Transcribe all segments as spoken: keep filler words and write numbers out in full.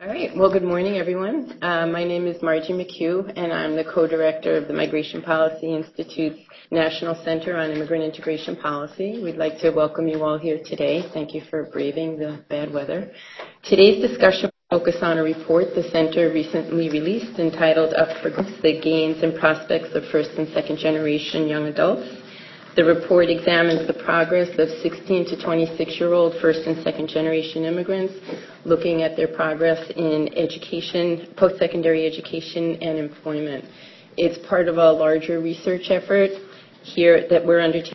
All right. Well, good morning, everyone. Uh, my name is Margie McHugh, and I'm the co-director of the Migration Policy Institute's National Center on Immigrant Integration Policy. We'd like to welcome you all here today. Thank you for braving the bad weather. Today's discussion will focus on a report the Center recently released entitled Up for Grabs: The Gains and Prospects of First and Second Generation Young Adults. The report examines the progress of sixteen to twenty-six-year-old first and second-generation immigrants, looking at their progress in education, post-secondary education, and employment. It's part of a larger research effort here that we're undertaking.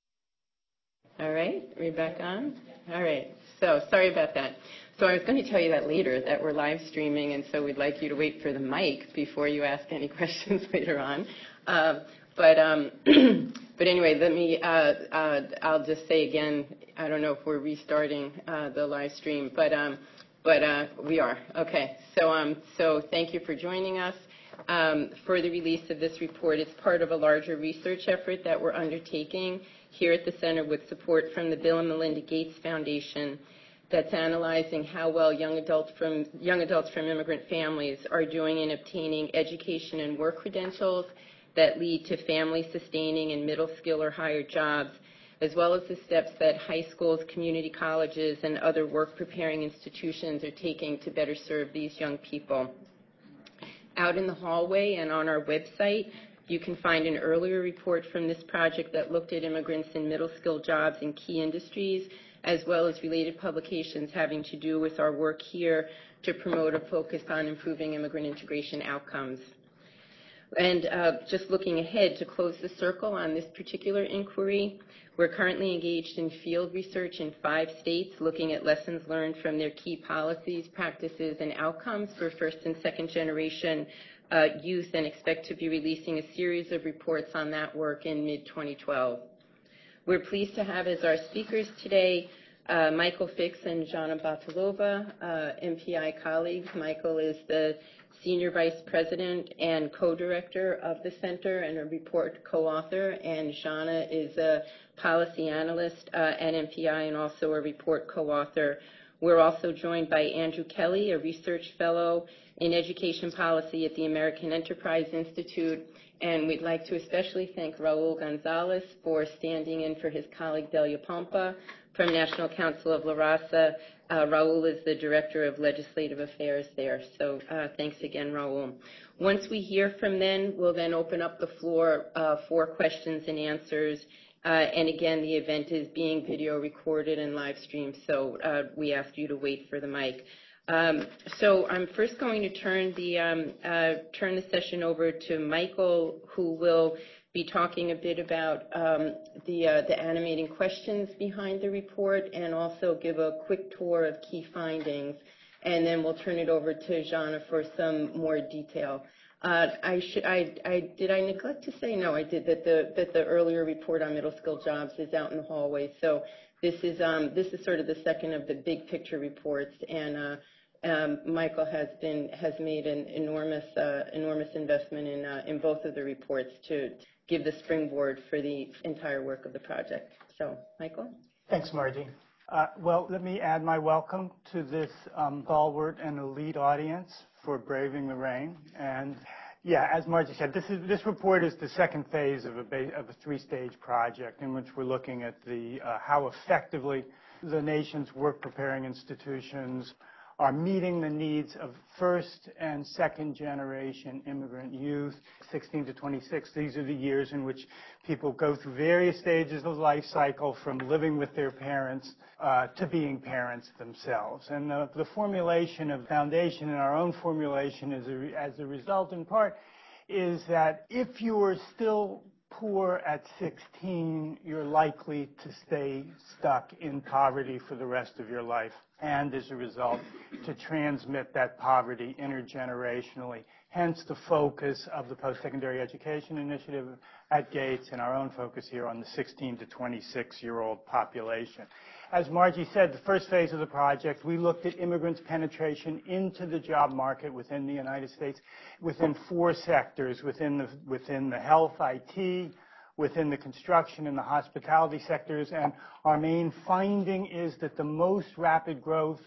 All right, are we back on? All right, so sorry about that. So I was going to tell you that later, that we're live streaming, and so we'd like you to wait for the mic before you ask any questions later on. Uh, But um, but anyway, let me. Uh, uh, I'll just say again. I don't know if we're restarting uh, the live stream, but um, but uh, we are. Okay. So um, so thank you for joining us um, for the release of this report. It's part of a larger research effort that we're undertaking here at the center with support from the Bill and Melinda Gates Foundation, that's analyzing how well young adults from young adults from immigrant families are doing in obtaining education and work credentials that lead to family-sustaining and middle skill or higher jobs, as well as the steps that high schools, community colleges, and other work-preparing institutions are taking to better serve these young people. Out in the hallway and on our website, you can find an earlier report from this project that looked at immigrants in middle-skill jobs in key industries, as well as related publications having to do with our work here to promote a focus on improving immigrant integration outcomes. And uh, just looking ahead to close the circle on this particular inquiry, we're currently engaged in field research in five states looking at lessons learned from their key policies, practices, and outcomes for first and second generation uh, youth, and expect to be releasing a series of reports on that work in mid twenty twelve. We're pleased to have as our speakers today uh, Michael Fix and Zhanna Batalova, uh, M P I colleagues. Michael is the Senior Vice President and Co-Director of the Center and a report co-author, and Zhanna is a policy analyst uh, at M P I and also a report co-author. We're also joined by Andrew Kelly, a research fellow in education policy at the American Enterprise Institute, and we'd like to especially thank Raul Gonzalez for standing in for his colleague Delia Pompa from National Council of La Raza. Uh, Raul is the Director of Legislative Affairs there. So uh, thanks again, Raul. Once we hear from them, we'll then open up the floor uh, for questions and answers. Uh, and again, the event is being video recorded and live streamed, so uh, we ask you to wait for the mic. Um, so I'm first going to turn the um, uh, turn the session over to Michael, who will be talking a bit about um, the uh, the animating questions behind the report, and also give a quick tour of key findings, and then we'll turn it over to Zhanna for some more detail. Uh, I should I, I did I neglect to say no I did that the that the earlier report on middle skill jobs is out in the hallway. So this is um, this is sort of the second of the big picture reports, and uh, um, Michael has been has made an enormous uh, enormous investment in uh, in both of the reports to give the springboard for the entire work of the project. So, Michael? Thanks, Margie. Uh, well, let me add my welcome to this um, stalwart and elite audience for braving the rain. And yeah, as Margie said, this is this report is the second phase of a of a three-stage project in which we're looking at the uh, how effectively the nation's work-preparing institutions are meeting the needs of first and second generation immigrant youth, sixteen to twenty-six. These are the years in which people go through various stages of life cycle, from living with their parents uh, to being parents themselves. And uh, the formulation of foundation, and our own formulation as a, as a result in part, is that if you are still poor at sixteen, you're likely to stay stuck in poverty for the rest of your life, and as a result, to transmit that poverty intergenerationally. Hence the focus of the Post-Secondary Education Initiative at Gates, and our own focus here on the sixteen to twenty-six-year-old population. As Margie said, the first phase of the project, we looked at immigrants' penetration into the job market within the United States within four sectors, within the, within the health, I T, within the construction and the hospitality sectors. And our main finding is that the most rapid growth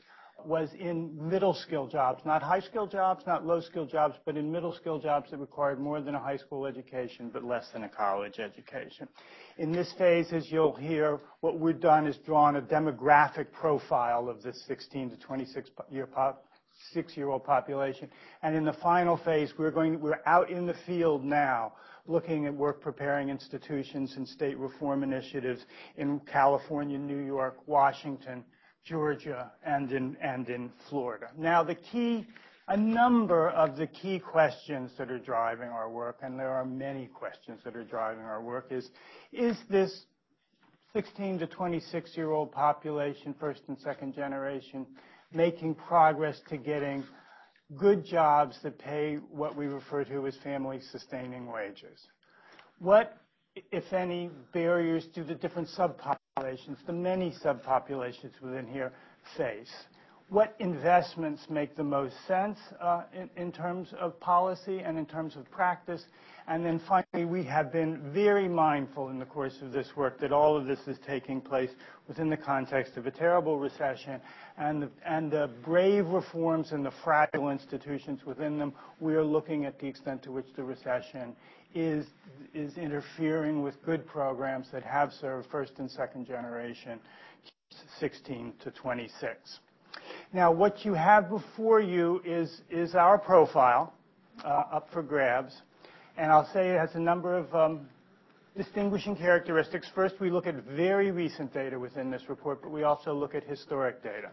was in middle skill jobs, not high skill jobs, not low skill jobs, but in middle skill jobs that required more than a high school education, but less than a college education. In this phase, as you'll hear, what we've done is drawn a demographic profile of this sixteen to twenty-six year pop, six-year-old population. And in the final phase, we're going, we're out in the field now, looking at work preparing institutions and state reform initiatives in California, New York, Washington, Georgia, and in, and in Florida. Now, the key, a number of the key questions that are driving our work, and there are many questions that are driving our work, is, is this sixteen to twenty-six-year-old population, first and second generation, making progress to getting good jobs that pay what we refer to as family-sustaining wages? What, if any, barriers do the different subpopulations, the many subpopulations within here, face? What investments make the most sense uh, in, in terms of policy and in terms of practice? And then finally, we have been very mindful in the course of this work that all of this is taking place within the context of a terrible recession and the, and the brave reforms and the fragile institutions within them. We are looking at the extent to which the recession is, is interfering with good programs that have served first and second generation sixteen to twenty-six. Now, what you have before you is, is our profile uh, up for grabs. And I'll say it has a number of um, distinguishing characteristics. First, we look at very recent data within this report, but we also look at historic data.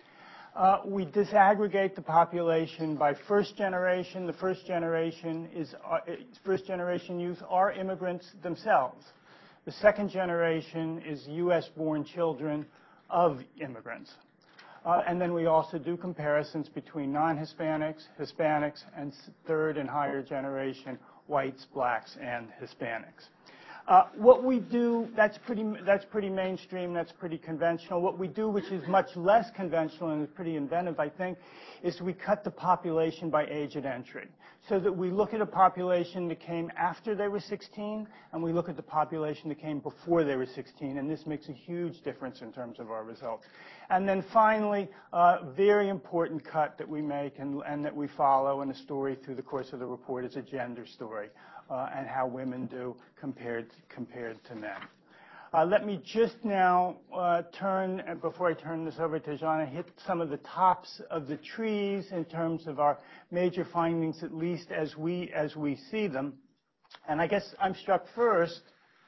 Uh, we disaggregate the population by first generation. The first generation is uh, first generation youth are immigrants themselves. The second generation is U S born children of immigrants. Uh, and then we also do comparisons between non-Hispanics, Hispanics, and third and higher generation whites, blacks, and Hispanics. Uh, what we do, that's pretty, that's pretty mainstream, that's pretty conventional. What we do, which is much less conventional and is pretty inventive, I think, is we cut the population by age at entry. So that we look at a population that came after they were sixteen, and we look at the population that came before they were sixteen, and this makes a huge difference in terms of our results. And then finally, a uh, very important cut that we make and, and that we follow in a story through the course of the report is a gender story, uh, and how women do compared, compared to men. Uh, let me just now uh, turn, uh, before I turn this over to Jean, hit some of the tops of the trees in terms of our major findings, at least as we, as we see them. And I guess I'm struck first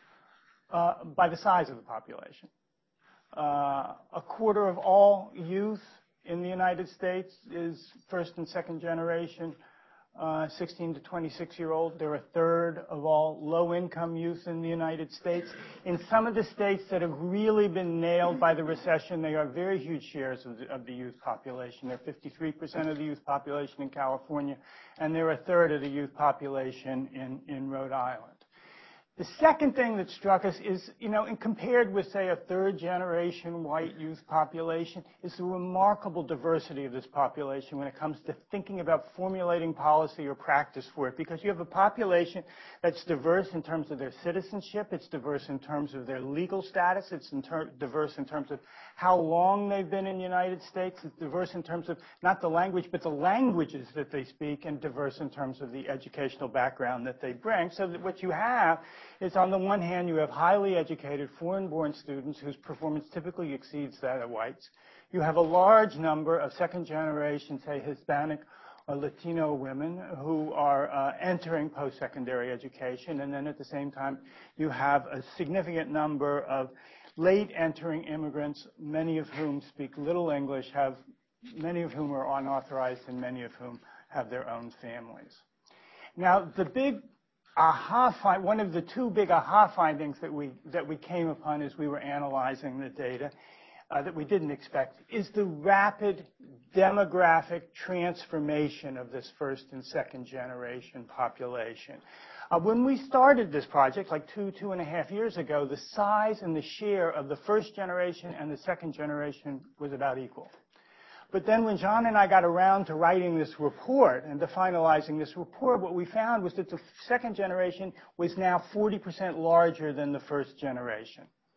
uh, by the size of the population. Uh, a quarter of all youth in the United States is first and second generation uh, sixteen to twenty-six year old. They're a third of all low-income youth in the United States. In some of the states that have really been nailed by the recession, they are very huge shares of the, of the youth population. They're fifty-three percent of the youth population in California, and they're a third of the youth population in, in Rhode Island. The second thing that struck us is, you know, and compared with, say, a third-generation white youth population, is the remarkable diversity of this population when it comes to thinking about formulating policy or practice for it. Because you have a population that's diverse in terms of their citizenship, it's diverse in terms of their legal status, it's in ter- diverse in terms of how long they've been in the United States, it's diverse in terms of not the language, but the languages that they speak, and diverse in terms of the educational background that they bring. So that what you have is, on the one hand, you have highly educated foreign-born students whose performance typically exceeds that of whites. You have a large number of second-generation, say, Hispanic or Latino women who are uh, entering post-secondary education. And then at the same time, you have a significant number of late-entering immigrants, many of whom speak little English, have many of whom are unauthorized, and many of whom have their own families. Now, the big aha find, one of the two big aha findings that we, that we came upon as we were analyzing the data uh, that we didn't expect is the rapid demographic transformation of this first and second generation population. Uh, when we started this project, like two, two and a half years ago, the size and the share of the first generation and the second generation was about equal. But then when John and I got around to writing this report and to finalizing this report, what we found was that the second generation was now forty percent larger than the first generation.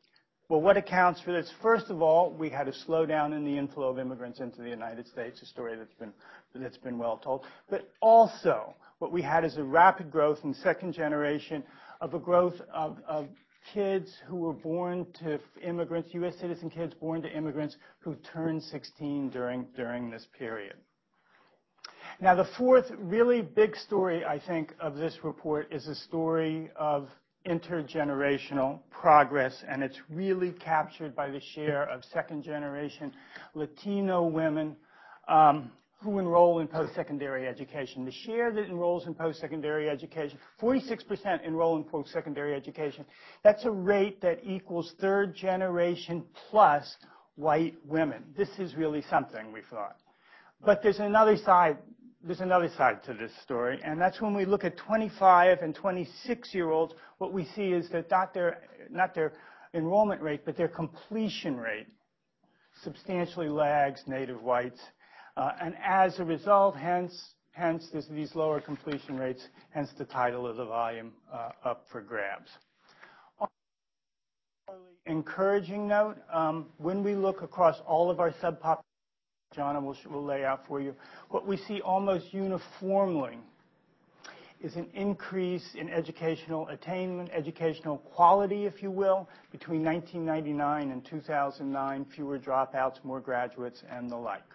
Well, what accounts for this? First of all, we had a slowdown in the inflow of immigrants into the United States, a story that's been, that's been well told. But also, what we had is a rapid growth in second generation of a growth of, of kids who were born to immigrants, U S citizen kids born to immigrants who turned sixteen during, during this period. Now, the fourth really big story, I think, of this report is a story of intergenerational progress, and it's really captured by the share of second-generation Latino women um, who enroll in post-secondary education. The share that enrolls in post-secondary education, forty-six percent enroll in post-secondary education. That's a rate that equals third-generation plus white women. This is really something, we thought. But there's another side. There's another side to this story, and that's when we look at twenty-five and twenty-six-year-olds, what we see is that not their, not their enrollment rate, but their completion rate substantially lags native whites. Uh, and as a result, hence, hence there's these lower completion rates, hence the title of the volume uh, up for grabs. On an encouraging note, um, when we look across all of our subpopulations, John will, will lay out for you, what we see almost uniformly is an increase in educational attainment, educational quality, if you will, between nineteen ninety-nine and two thousand nine, fewer dropouts, more graduates, and the like.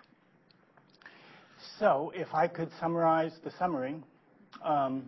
So if I could summarize the summary, um,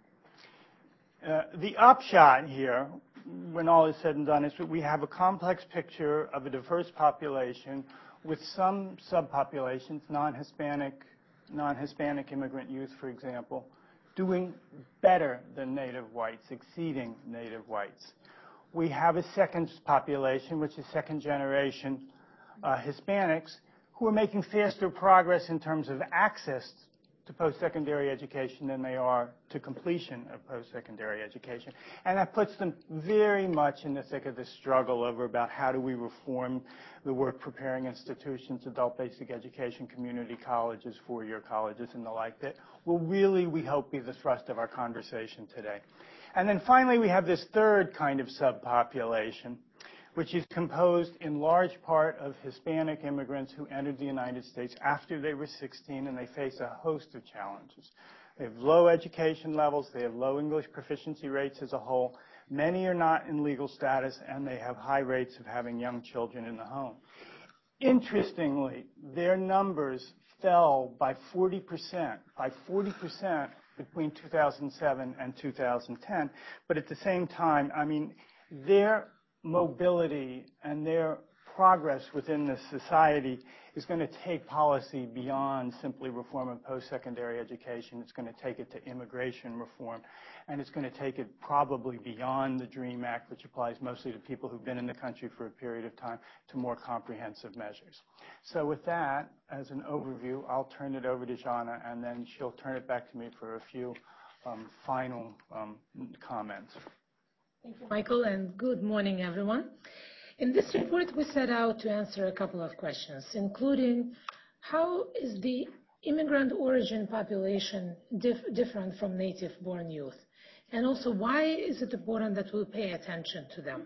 uh, the upshot here, when all is said and done, is that we have a complex picture of a diverse population with some subpopulations, non-Hispanic, non-Hispanic immigrant youth, for example, doing better than native whites, exceeding native whites. We have a second population, which is second-generation uh, Hispanics, who are making faster progress in terms of access to post-secondary education than they are to completion of post-secondary education. And that puts them very much in the thick of this struggle over about how do we reform the work-preparing institutions, adult basic education, community colleges, four-year colleges, and the like, that will really, we hope, be the thrust of our conversation today. And then finally, we have this third kind of subpopulation, which is composed in large part of Hispanic immigrants who entered the United States after they were sixteen, and they face a host of challenges. They have low education levels, they have low English proficiency rates as a whole, many are not in legal status, and they have high rates of having young children in the home. Interestingly, their numbers fell by forty percent, by forty percent between two thousand seven and two thousand ten, but at the same time, I mean, their mobility and their progress within the society is going to take policy beyond simply reform of post-secondary education. It's going to take it to immigration reform, and it's going to take it probably beyond the DREAM Act, which applies mostly to people who've been in the country for a period of time, to more comprehensive measures. So with that, as an overview, I'll turn it over to Jana, and then she'll turn it back to me for a few um, final um, comments. Thank you, Michael, and good morning, everyone. In this report, we set out to answer a couple of questions, including how is the immigrant origin population dif different from native-born youth? And also, why is it important that we pay attention to them?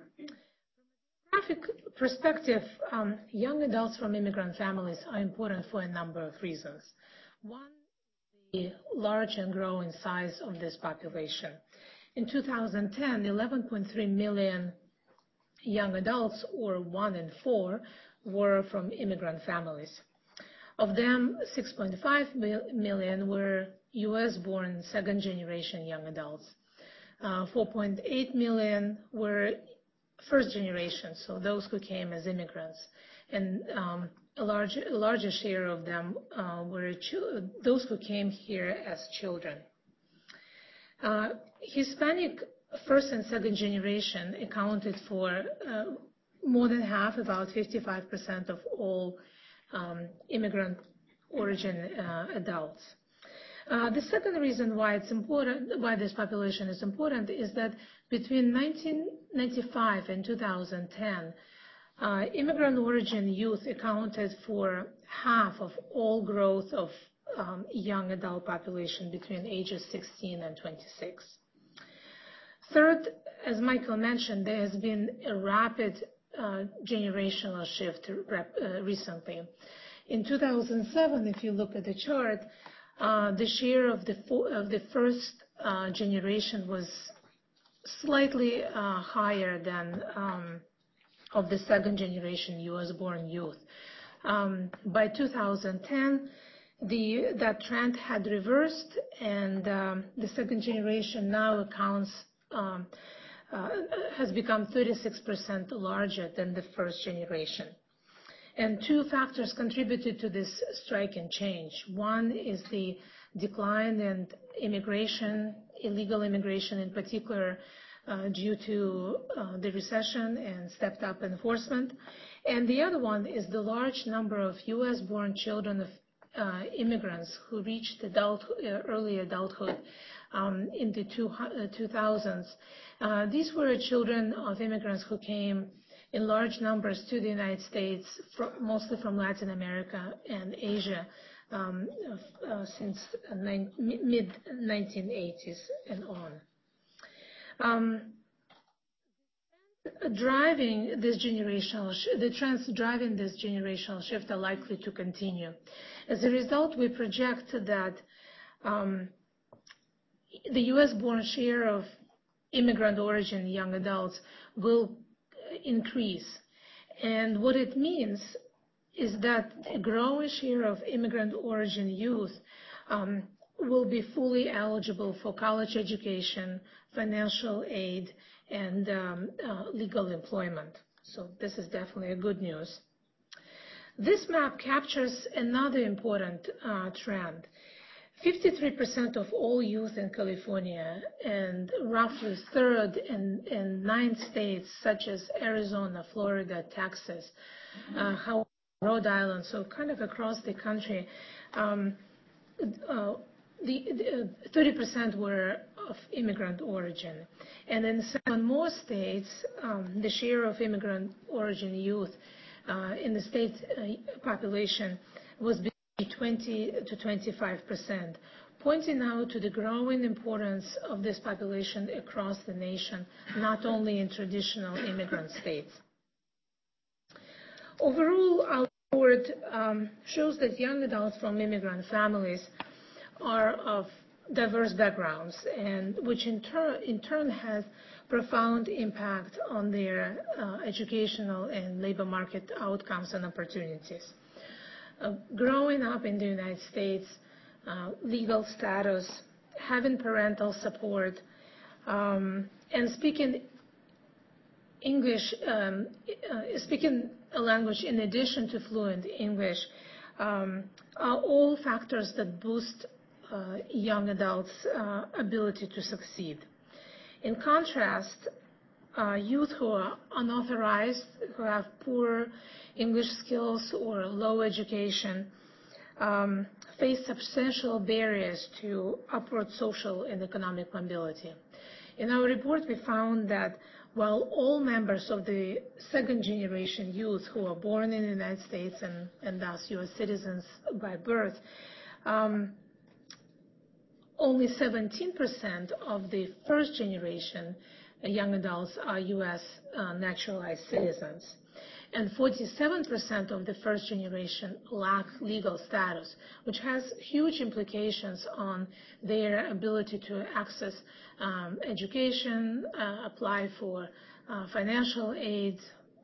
From a demographic perspective, um, young adults from immigrant families are important for a number of reasons. One, the large and growing size of this population. In two thousand ten, eleven point three million young adults, or one in four, were from immigrant families. Of them, six point five million were U S-born second-generation young adults. Uh, four point eight million were first-generation, so those who came as immigrants. And um, a, large, a larger share of them uh, were those who came here as children. Uh, Hispanic first and second generation accounted for uh, more than half, about fifty-five percent of all um, immigrant origin uh, adults. Uh, the second reason why it's important, why this population is important, is that between nineteen ninety-five and two thousand ten, uh, immigrant origin youth accounted for half of all growth of um, young adult population between ages sixteen and twenty-six. Third, as Michael mentioned, there has been a rapid uh, generational shift rep, uh, recently. In two thousand seven, if you look at the chart, uh, the share of the, of the first uh, generation was slightly uh, higher than um, of the second generation U S-born youth. Um, by two thousand ten, the, that trend had reversed, and um, the second generation now accounts um, uh, has become thirty-six percent larger than the first generation. And two factors contributed to this striking change. One is the decline in immigration, illegal immigration in particular, uh, due to uh, the recession and stepped up enforcement. And the other one is the large number of U S-born children of uh, immigrants who reached adult, uh, early adulthood um, in the two, uh, two thousands. Uh, these were children of immigrants who came in large numbers to the United States, fr mostly from Latin America and Asia, um, uh, since uh, mid nineteen eighties and on. Um, driving this generational, sh the trends driving this generational shift are likely to continue. As a result, we project that um, the U S-born share of immigrant origin young adults will increase. And what it means is that a growing share of immigrant origin youth um, will be fully eligible for college education, financial aid, and um, uh, legal employment. So this is definitely a good news. This map captures another important uh, trend. fifty-three percent of all youth in California and roughly a third in, in nine states such as Arizona, Florida, Texas, uh, Hawaii, Rhode Island, so kind of across the country, um, uh, the, the thirty percent were of immigrant origin. And in seven more states, um, the share of immigrant origin youth uh, in the state uh, population was twenty to twenty-five percent, pointing out to the growing importance of this population across the nation, not only in traditional immigrant states. Overall, our report um, shows that young adults from immigrant families are of diverse backgrounds, and which in, tur in turn has profound impact on their uh, educational and labor market outcomes and opportunities. Uh, growing up in the United States, uh, legal status, having parental support, um, and speaking English, um, uh, speaking a language in addition to fluent English, um, are all factors that boost uh, young adults' uh, ability to succeed. In contrast, Uh, youth who are unauthorized, who have poor English skills or low education, um, face substantial barriers to upward social and economic mobility. In our report, we found that while all members of the second generation youth who are born in the United States and, and thus U S citizens by birth, um, only seventeen percent of the first generation young adults are U S uh, naturalized citizens, and forty-seven percent of the first generation lack legal status, which has huge implications on their ability to access um, education, uh, apply for uh, financial aid,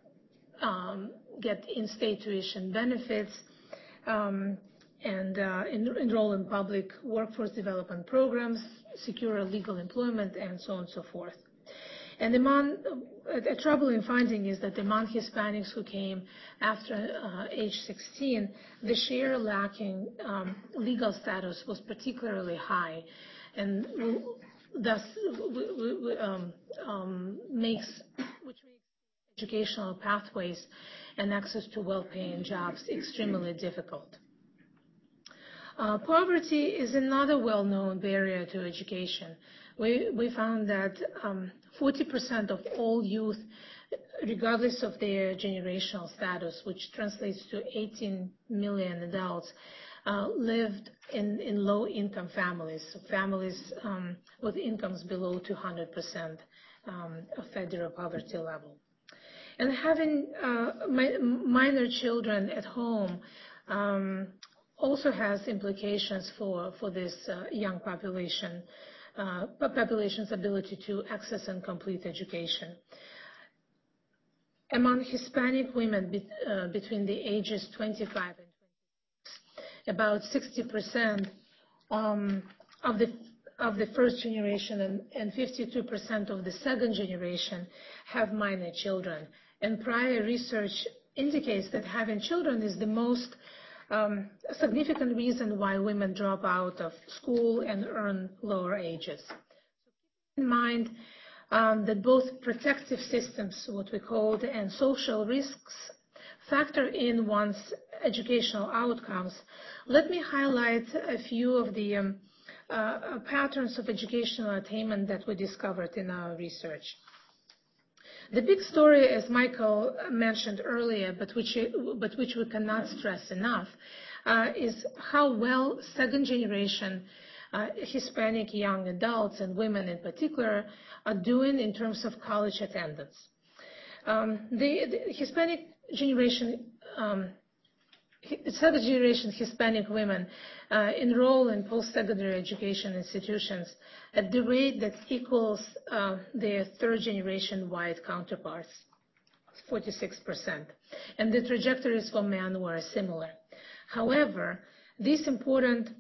um, get in-state tuition benefits, um, and uh, en enroll in public workforce development programs, secure legal employment, and so on and so forth. And among, a troubling finding is that among Hispanics who came after uh, age sixteen, the share lacking um, legal status was particularly high, and thus um, um, makes, which makes educational pathways and access to well-paying jobs extremely difficult. Uh, poverty is another well-known barrier to education. We, we found that um, forty percent of all youth, regardless of their generational status, which translates to eighteen million adults, uh, lived in, in low-income families, so families um, with incomes below two hundred percent um, of federal poverty level. And having uh, mi minor children at home um, also has implications for, for this uh, young population, uh, population's ability to access and complete education. Among Hispanic women be, uh, between the ages twenty-five and twenty-six, about sixty percent um, of the of the first generation and, and fifty-two percent of the second generation have minor children. And prior research indicates that having children is the most um, significant reason why women drop out of school and earn lower ages. Keep in mind um, that both protective systems, what we call, and social risks factor in one's educational outcomes. Let me highlight a few of the um, uh, patterns of educational attainment that we discovered in our research. The big story, as Michael mentioned earlier, but which, but which we cannot stress enough, uh, is how well second-generation uh, Hispanic young adults and women in particular are doing in terms of college attendance. Um, the, the Hispanic generation, um, second-generation Hispanic women uh, enroll in post-secondary education institutions at the rate that equals uh, their third-generation white counterparts, forty-six percent. And the trajectories for men were similar. However, these important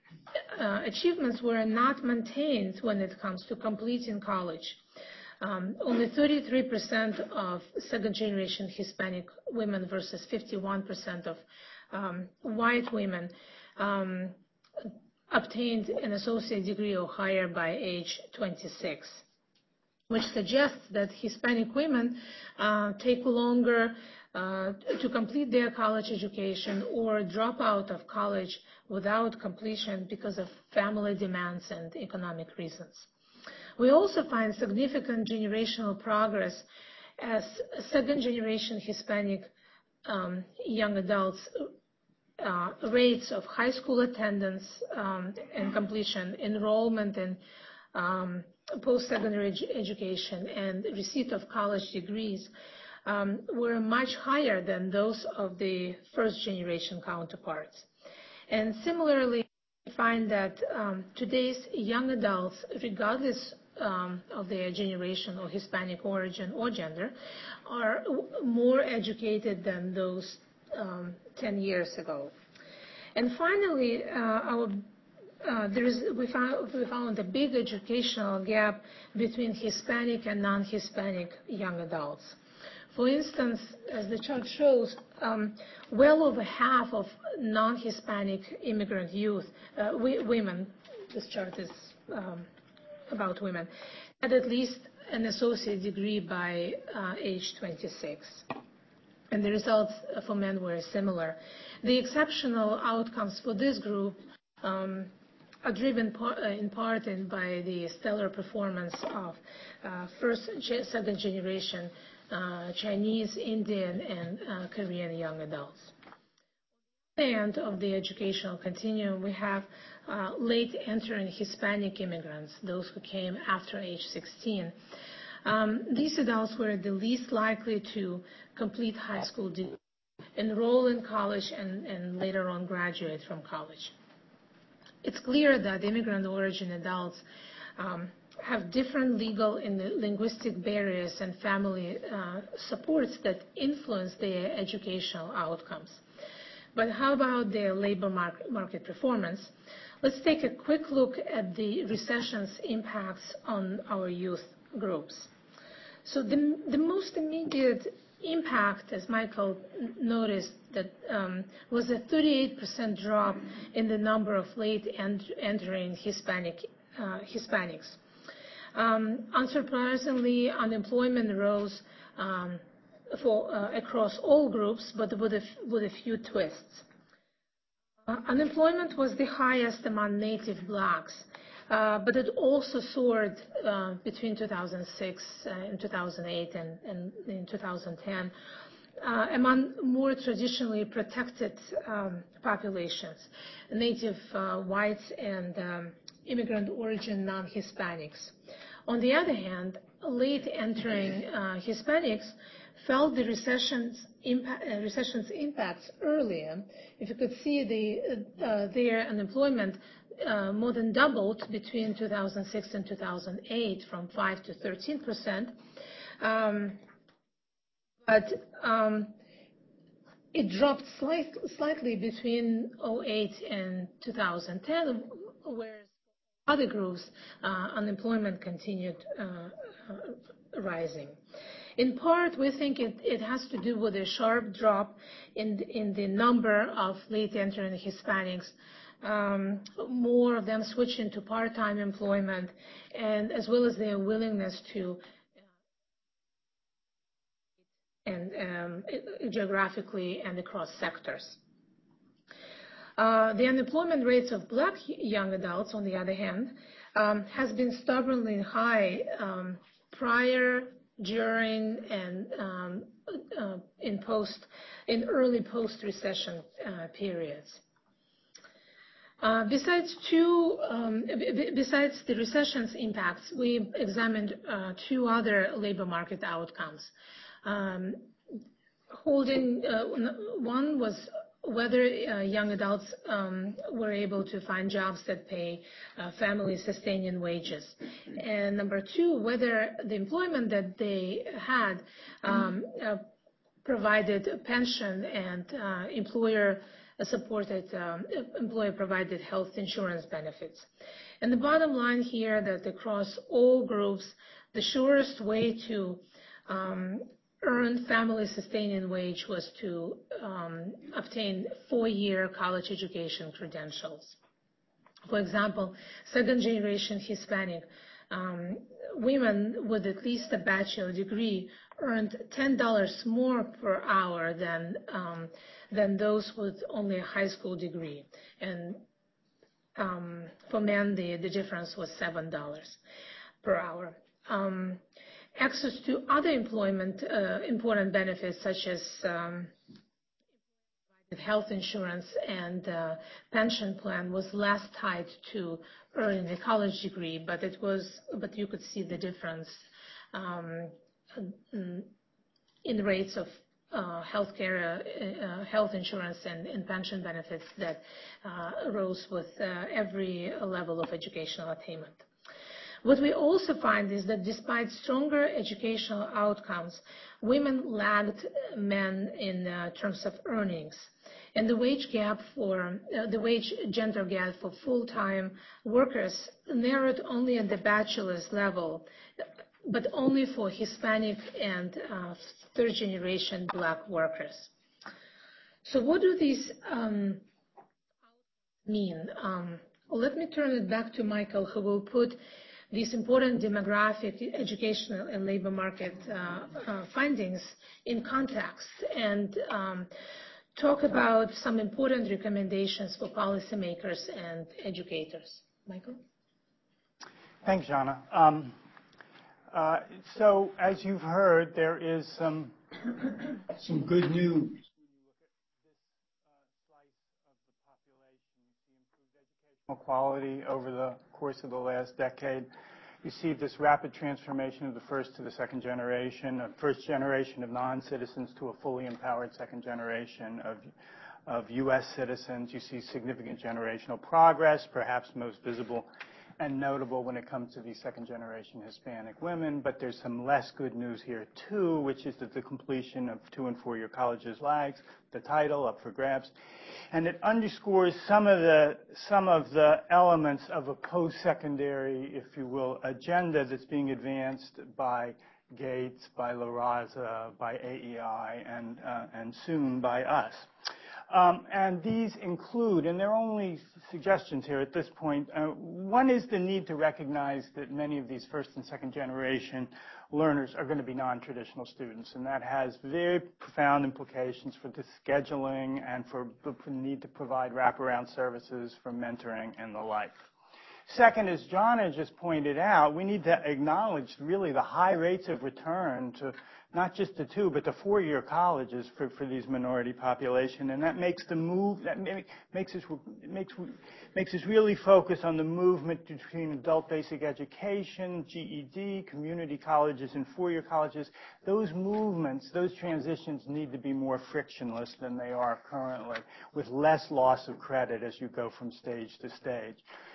uh, achievements were not maintained when it comes to completing college. Um, only thirty-three percent of second-generation Hispanic women versus fifty-one percent of um, white women um, obtained an associate degree or higher by age twenty-six, which suggests that Hispanic women uh, take longer uh, to complete their college education or drop out of college without completion because of family demands and economic reasons. We also find significant generational progress as second-generation Hispanic um, young adults uh, rates of high school attendance um, and completion, enrollment in um, post-secondary ed education, and receipt of college degrees um, were much higher than those of the first-generation counterparts. And similarly, we find that um, today's young adults, regardless Um, of their generation or Hispanic origin or gender, are more educated than those um, ten years ago. And finally, uh, our, uh, there is, we, found, we found a big educational gap between Hispanic and non-Hispanic young adults. For instance, as the chart shows, um, well over half of non-Hispanic immigrant youth, uh, we, women, this chart is um, about women, had at least an associate degree by uh, age twenty-six. And the results for men were similar. The exceptional outcomes for this group um, are driven par in part in by the stellar performance of uh, first, second generation uh, Chinese, Indian, and uh, Korean young adults. End of the educational continuum, we have uh, late entering Hispanic immigrants, those who came after age sixteen. Um, these adults were the least likely to complete high school degree, enroll in college, and, and later on graduate from college. It's clear that immigrant origin adults um, have different legal and linguistic barriers and family uh, supports that influence their educational outcomes. But how about their labor market, market performance? Let's take a quick look at the recession's impacts on our youth groups. So the, the most immediate impact, as Michael noticed, that um, was a thirty-eight percent drop in the number of late ent entering Hispanic, uh, Hispanics. Um, unsurprisingly, unemployment rose um, For, uh, across all groups, but with a, with a few twists. Uh, unemployment was the highest among native blacks, uh, but it also soared uh, between two thousand six and two thousand eight and, and in two thousand ten uh, among more traditionally protected um, populations, native uh, whites and um, immigrant origin non-Hispanics. On the other hand, late entering uh, Hispanics felt the recession's, impact, uh, recession's impacts earlier. If you could see the, uh, their unemployment uh, more than doubled between two thousand six and two thousand eight from five to thirteen percent. Um, but um, it dropped slight, slightly between oh eight and two thousand ten, whereas other groups, uh, unemployment continued uh, uh, rising. In part, we think it, it has to do with a sharp drop in, in the number of late entering Hispanics, um, more of them switching to part-time employment, and as well as their willingness to and um, geographically and across sectors. Uh, the unemployment rates of black young adults, on the other hand, um, has been stubbornly high um, prior, during, and um, uh, in post, in early post-recession uh, periods. Uh, besides two, um, b- besides the recession's impacts, we examined uh, two other labor market outcomes. Um, holding uh, one was whether uh, young adults um, were able to find jobs that pay uh, family-sustaining wages. And number two, whether the employment that they had um, uh, provided a pension and uh, employer-supported, um, employer-provided health insurance benefits. And the bottom line here that across all groups, the surest way to um, earn family-sustaining wage was to um, obtain four-year college education credentials. For example, second-generation Hispanic um, women with at least a bachelor degree earned ten dollars more per hour than um, than those with only a high school degree, and um, for men the, the difference was seven dollars per hour. Um, Access to other employment uh, important benefits such as um, health insurance and uh, pension plan was less tied to earning a college degree, but it was, but you could see the difference um, in rates of uh, health care, uh, uh, health insurance and, and pension benefits that uh, rose with uh, every level of educational attainment. What we also find is that despite stronger educational outcomes, women lagged men in uh, terms of earnings. And the wage gap for, uh, the wage gender gap for full-time workers narrowed only at the bachelor's level, but only for Hispanic and uh, third-generation black workers. So what do these um, mean? Um, let me turn it back to Michael, who will put these important demographic, educational, and labor market uh, uh, findings in context and um, talk about some important recommendations for policymakers and educators. Michael? Thanks, Jana. Um, uh, so, as you've heard, there is some some good news. Quality over the course of the last decade. You see this rapid transformation of the first to the second generation, a first generation of non-citizens to a fully empowered second generation of, of U S citizens. You see significant generational progress, perhaps most visible and notable when it comes to these second generation Hispanic women, but there's some less good news here too, which is that the completion of two and four year colleges lags, the title up for grabs. And it underscores some of the some of the elements of a post-secondary, if you will, agenda that's being advanced by Gates, by La Raza, by A E I, and uh, and soon by us. Um, and these include, and they're only suggestions here at this point, uh, one is the need to recognize that many of these first and second generation learners are going to be non-traditional students, and that has very profound implications for the scheduling and for the need to provide wraparound services for mentoring and the like. Second, as Jana just pointed out, we need to acknowledge really the high rates of return to not just the two, but the four-year colleges for, for these minority population, and that makes the move, that makes us, makes, makes us really focus on the movement between adult basic education, G E D, community colleges, and four-year colleges. Those movements, those transitions need to be more frictionless than they are currently, with less loss of credit as you go from stage to stage.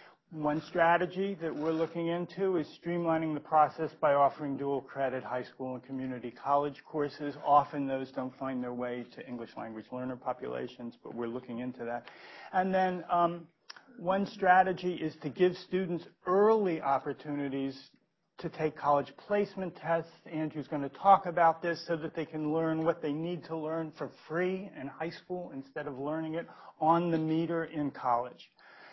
One strategy that we're looking into is streamlining the process by offering dual credit high school and community college courses. Often those don't find their way to English language learner populations, but we're looking into that. And then um, one strategy is to give students early opportunities to take college placement tests. Andrew's going to talk about this so that they can learn what they need to learn for free in high school instead of learning it on the meter in college.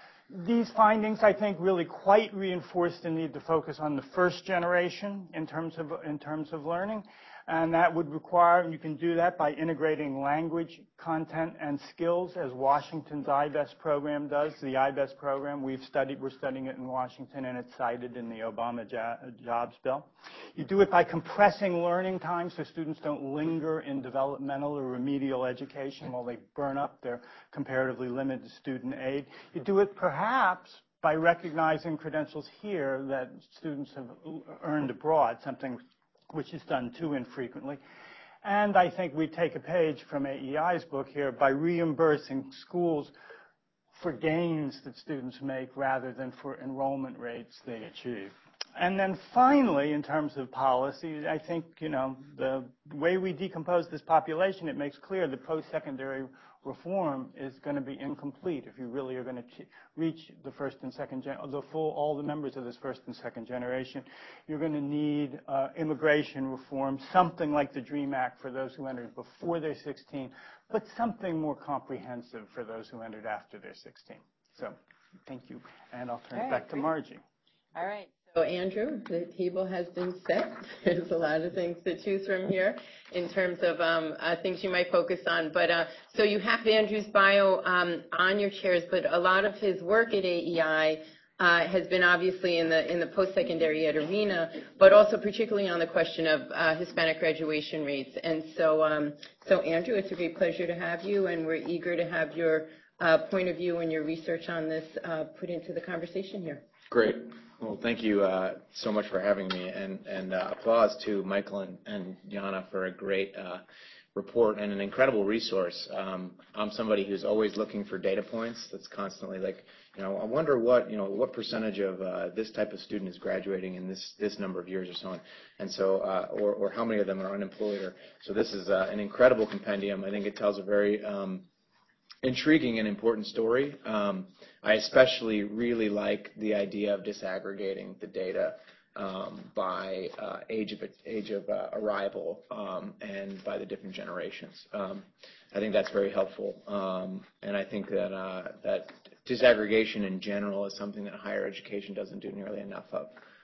These findings, I think, really quite reinforce the need to focus on the first generation in terms of, in terms of learning. And that would require, and you can do that by integrating language, content, and skills, as Washington's I B E S program does. The I B E S program, we've studied, we're studying it in Washington, and it's cited in the Obama jobs bill. You do it by compressing learning time so students don't linger in developmental or remedial education while they burn up their comparatively limited student aid. You do it perhaps by recognizing credentials here that students have earned abroad, something which is done too infrequently. And I think we take a page from A E I's book here by reimbursing schools for gains that students make rather than for enrollment rates they achieve. And then finally, in terms of policy, I think, you know, the way we decompose this population, it makes clear that post-secondary reform is going to be incomplete if you really are going to reach the first and second gen, the full, all the members of this first and second generation. You're going to need uh, immigration reform, something like the DREAM Act for those who entered before they're sixteen, but something more comprehensive for those who entered after they're sixteen. So, thank you, and I'll turn All it right, back to great. Margie. All right. So, Andrew, the table has been set. There's a lot of things to choose from here in terms of um, uh, things you might focus on. But uh, so you have Andrew's bio um, on your chairs, but a lot of his work at A E I uh, has been obviously in the in the post-secondary ed arena, but also particularly on the question of uh, Hispanic graduation rates. And so, um, so Andrew, it's a great pleasure to have you, and we're eager to have your uh, point of view and your research on this uh, put into the conversation here. Great. Well, thank you uh, so much for having me, and, and uh, applause to Michael and, and Jana for a great uh, report and an incredible resource. Um, I'm somebody who's always looking for data points. That's constantly like, you know, I wonder what, you know, what percentage of uh, this type of student is graduating in this this number of years or so on, and so, uh, or, or how many of them are unemployed. Or, so this is uh, an incredible compendium. I think it tells a very um, intriguing and important story. Um, I especially really like the idea of disaggregating the data um, by uh, age of age of uh, arrival um, and by the different generations. Um, I think that's very helpful, um, and I think that uh, that disaggregation in general is something that higher education doesn't do nearly enough of.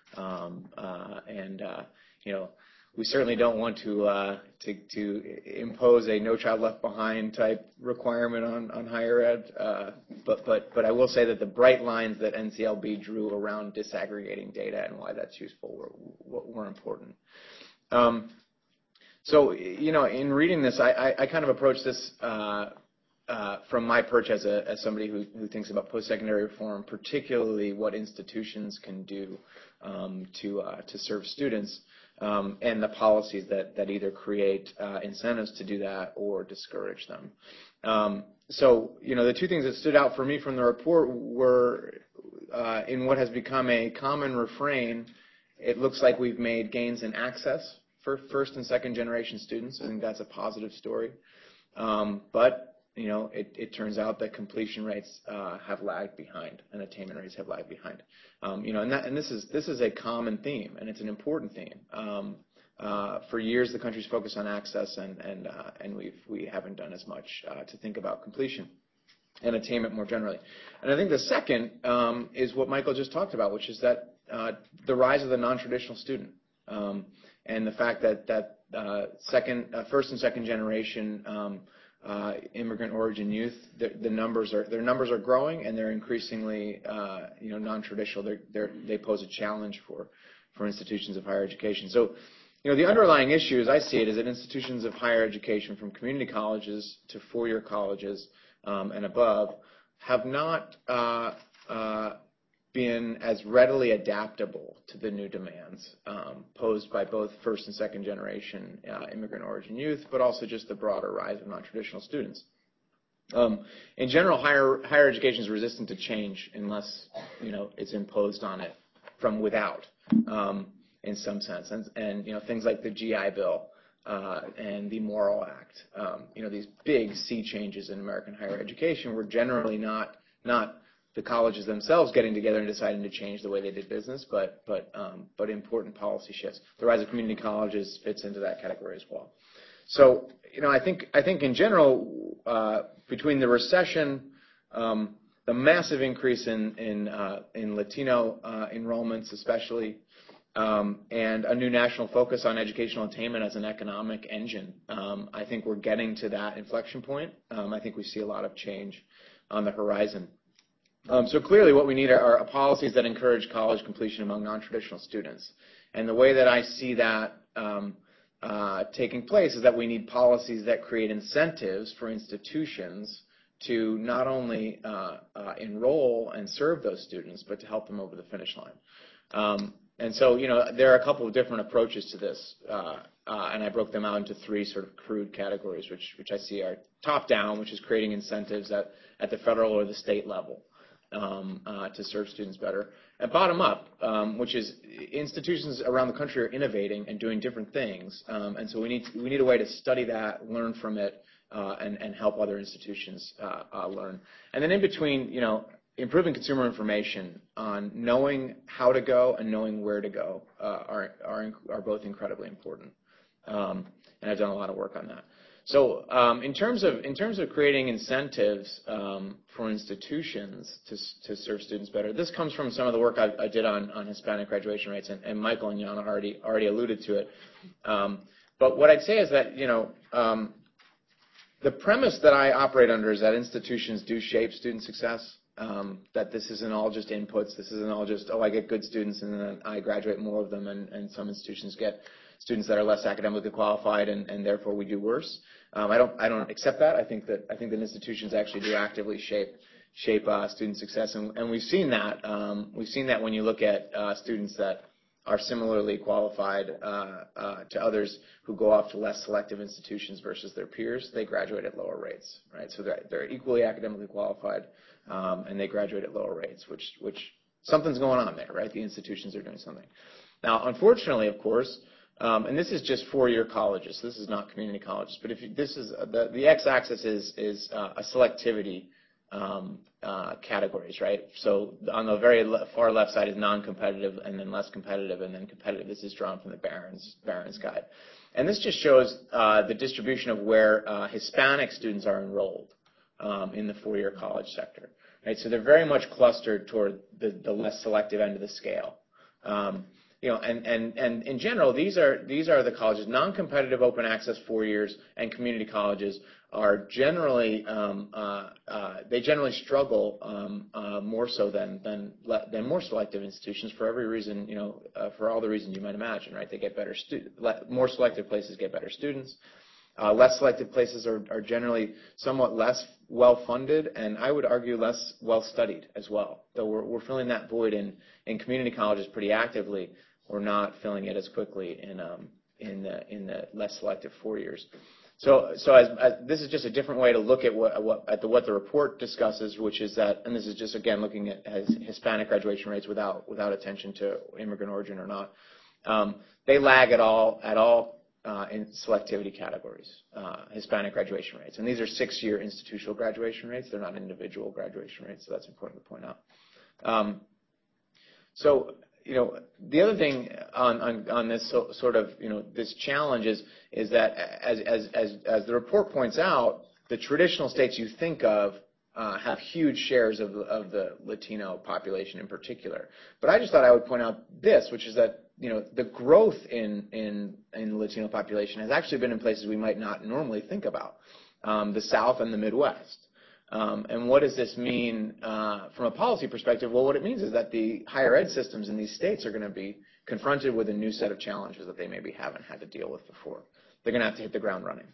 Um, uh, and uh, you know. We certainly don't want to, uh, to to impose a No Child Left Behind type requirement on, on higher ed, uh, but but but I will say that the bright lines that N C L B drew around disaggregating data and why that's useful were were important. Um, so you know, in reading this, I, I, I kind of approach this uh, uh, from my perch as a as somebody who who thinks about post-secondary reform, particularly what institutions can do um, to uh, to serve students. Um, and the policies that, that either create uh, incentives to do that or discourage them. Um, so, you know, the two things that stood out for me from the report were uh, in what has become a common refrain, it looks like we've made gains in access for first and second generation students. I think that's a positive story. Um, but you know, it, it turns out that completion rates uh, have lagged behind and attainment rates have lagged behind. Um, you know, and, that, and this is this is a common theme, and it's an important theme. Um, uh, for years, the country's focused on access, and and uh, and we've we haven't done as much uh, to think about completion and attainment more generally. And I think the second um, is what Michael just talked about, which is that uh, the rise of the non-traditional student um, and the fact that that uh, second, uh, first and second generation. Um, uh, immigrant origin youth, the, the numbers are their numbers are growing, and they're increasingly uh, you know non-traditional. They're, they're, they pose a challenge for for institutions of higher education. So, you know, the underlying issue, as I see it, is that institutions of higher education, from community colleges to four-year colleges um, and above, have not uh, uh, been as readily adaptable to the new demands um, posed by both first and second generation uh, immigrant origin youth, but also just the broader rise of non-traditional students. Um, in general, higher higher education is resistant to change unless you know it's imposed on it from without, um, in some sense, and, and you know things like the G I Bill uh, and the Morrill Act. Um, you know these big sea changes in American higher education were generally not not the colleges themselves getting together and deciding to change the way they did business, but but um, but important policy shifts. The rise of community colleges fits into that category as well. So you know I think I think in general uh, between the recession, um, the massive increase in in uh, in Latino uh, enrollments, especially, um, and a new national focus on educational attainment as an economic engine, um, I think we're getting to that inflection point. Um, I think we see a lot of change on the horizon. Um, so clearly what we need are, are policies that encourage college completion among non-traditional students. And the way that I see that um, uh, taking place is that we need policies that create incentives for institutions to not only uh, uh, enroll and serve those students, but to help them over the finish line. Um, and so, you know, there are a couple of different approaches to this, uh, uh, and I broke them out into three sort of crude categories, which, which I see are top down, which is creating incentives at, at the federal or the state level. Um, uh, to serve students better, and bottom up, um, which is institutions around the country are innovating and doing different things, um, and so we need to, we need a way to study that, learn from it, uh, and and help other institutions uh, uh, learn. And then in between, you know, improving consumer information on knowing how to go and knowing where to go uh, are are are both incredibly important, um, and I've done a lot of work on that. So um, in terms of in terms of creating incentives um, for institutions to to serve students better, this comes from some of the work I, I did on, on Hispanic graduation rates, and, and Michael and Jana already already alluded to it. Um, but what I'd say is that you know um, the premise that I operate under is that institutions do shape student success. Um, that this isn't all just inputs. This isn't all just oh I get good students and then I graduate more of them, and, and some institutions get students that are less academically qualified, and, and therefore we do worse. Um, I don't I don't accept that. I think that I think that institutions actually do actively shape shape uh, student success, and, and we've seen that. Um, we've seen that when you look at uh, students that are similarly qualified uh, uh, to others who go off to less selective institutions versus their peers. They graduate at lower rates, right? So they're they're equally academically qualified, um, and they graduate at lower rates, which which something's going on there, right? The institutions are doing something. Now, unfortunately, of course. Um, and this is just four-year colleges. This is not community colleges. But if you, this is uh, the the x-axis is is uh, a selectivity um, uh, categories, right? So on the very le- far left side is non-competitive, and then less competitive, and then competitive. This is drawn from the Barron's Barron's guide, and this just shows uh, the distribution of where uh, Hispanic students are enrolled um, in the four-year college sector, right? So they're very much clustered toward the, the less selective end of the scale. Um, You know, and, and, and in general, these are these are the colleges. Non-competitive open access four years and community colleges are generally um, uh, uh, they generally struggle um, uh, more so than than than more selective institutions for every reason, you know, uh, for all the reasons you might imagine, right? They get better stu- more selective places get better students. Uh, less selective places are, are generally somewhat less well-funded, and I would argue less well-studied as well. Though we're, we're filling that void in, in community colleges pretty actively, we're not filling it as quickly in um, in the in the less selective four years. So so as, as this is just a different way to look at what, what at the what the report discusses, which is that, and this is just again looking at as Hispanic graduation rates without without attention to immigrant origin or not. Um, they lag at all at all. Uh, in selectivity categories, uh, Hispanic graduation rates. And these are six-year institutional graduation rates. They're not individual graduation rates, so that's important to point out. Um, so, you know, the other thing on, on, on this so, sort of, you know, this challenge is, is that as, as, as, as the report points out, the traditional states you think of uh, have huge shares of the, of the Latino population in particular. But I just thought I would point out this, which is that you know, the growth in, in, in the Latino population has actually been in places we might not normally think about. um, the South and the Midwest. Um, and what does this mean uh, from a policy perspective? Well, what it means is that the higher ed systems in these states are going to be confronted with a new set of challenges that they maybe haven't had to deal with before. They're going to have to hit the ground running.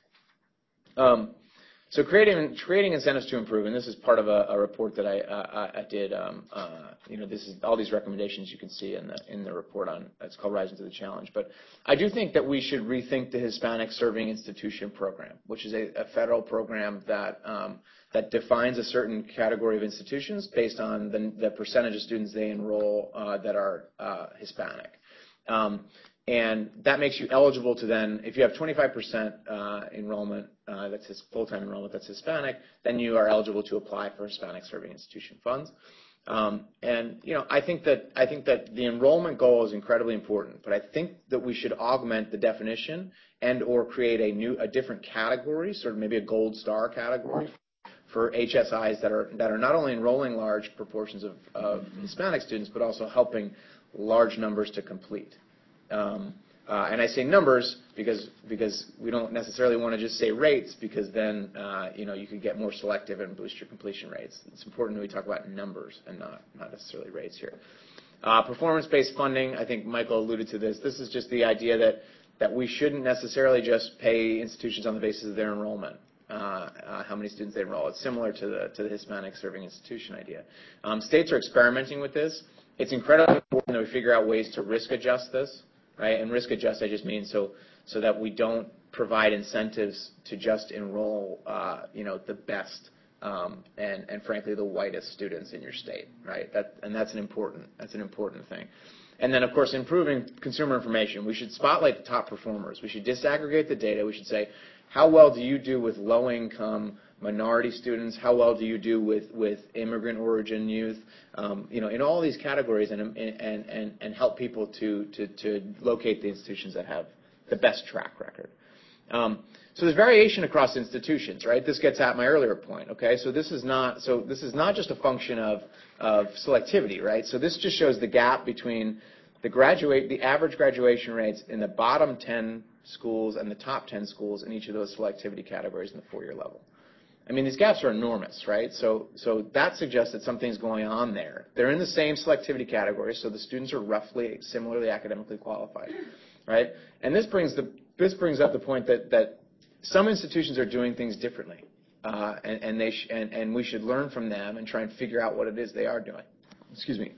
Um, so creating creating incentives to improve, and this is part of a, a report that I, uh, I did. Um, uh, you know, this is all these recommendations you can see in the in the report on. It's called Rising to the Challenge. But I do think that we should rethink the Hispanic Serving Institution Program, which is a, a federal program that um, that defines a certain category of institutions based on the, the percentage of students they enroll uh, that are uh, Hispanic. Um, And that makes you eligible to then, if you have twenty-five percent uh, enrollment, uh, that's his full-time enrollment that's Hispanic, then you are eligible to apply for Hispanic Serving Institution funds. Um, and you know, I think that I think that the enrollment goal is incredibly important, but I think that we should augment the definition and/or create a new, a different category, sort of maybe a gold star category for H S Is that are that are not only enrolling large proportions of, of Hispanic students, but also helping large numbers to complete. Um, uh, and I say numbers because because we don't necessarily want to just say rates, because then uh, you know you could get more selective and boost your completion rates. It's important that we talk about numbers and not not necessarily rates here. Uh, performance-based funding. I think Michael alluded to this. This is just the idea that that we shouldn't necessarily just pay institutions on the basis of their enrollment. Uh, uh, how many students they enroll. It's similar to the to the Hispanic Serving Institution idea. Um, states are experimenting with this. It's incredibly important that we figure out ways to risk adjust this. Right? And risk adjust, I just mean so so that we don't provide incentives to just enroll, uh, you know, the best um, and and frankly the whitest students in your state, right? That and that's an important that's an important thing. And then of course improving consumer information. We should spotlight the top performers. We should disaggregate the data. We should say, how well do you do with low-income minority students? How well do you do with, with immigrant origin youth? Um, you know, in all these categories, and and and and help people to to to locate the institutions that have the best track record. Um, so there's variation across institutions, right? This gets at my earlier point. Okay, so this is not so this is not just a function of of selectivity, right? So this just shows the gap between the graduate the average graduation rates in the bottom ten schools and the top ten schools in each of those selectivity categories in the four-year level. I mean, these gaps are enormous, right? So, so that suggests that something's going on there. They're in the same selectivity categories, so the students are roughly similarly academically qualified, right? And this brings the this brings up the point that that some institutions are doing things differently, uh, and, and they sh and and we should learn from them and try and figure out what it is they are doing. Excuse me.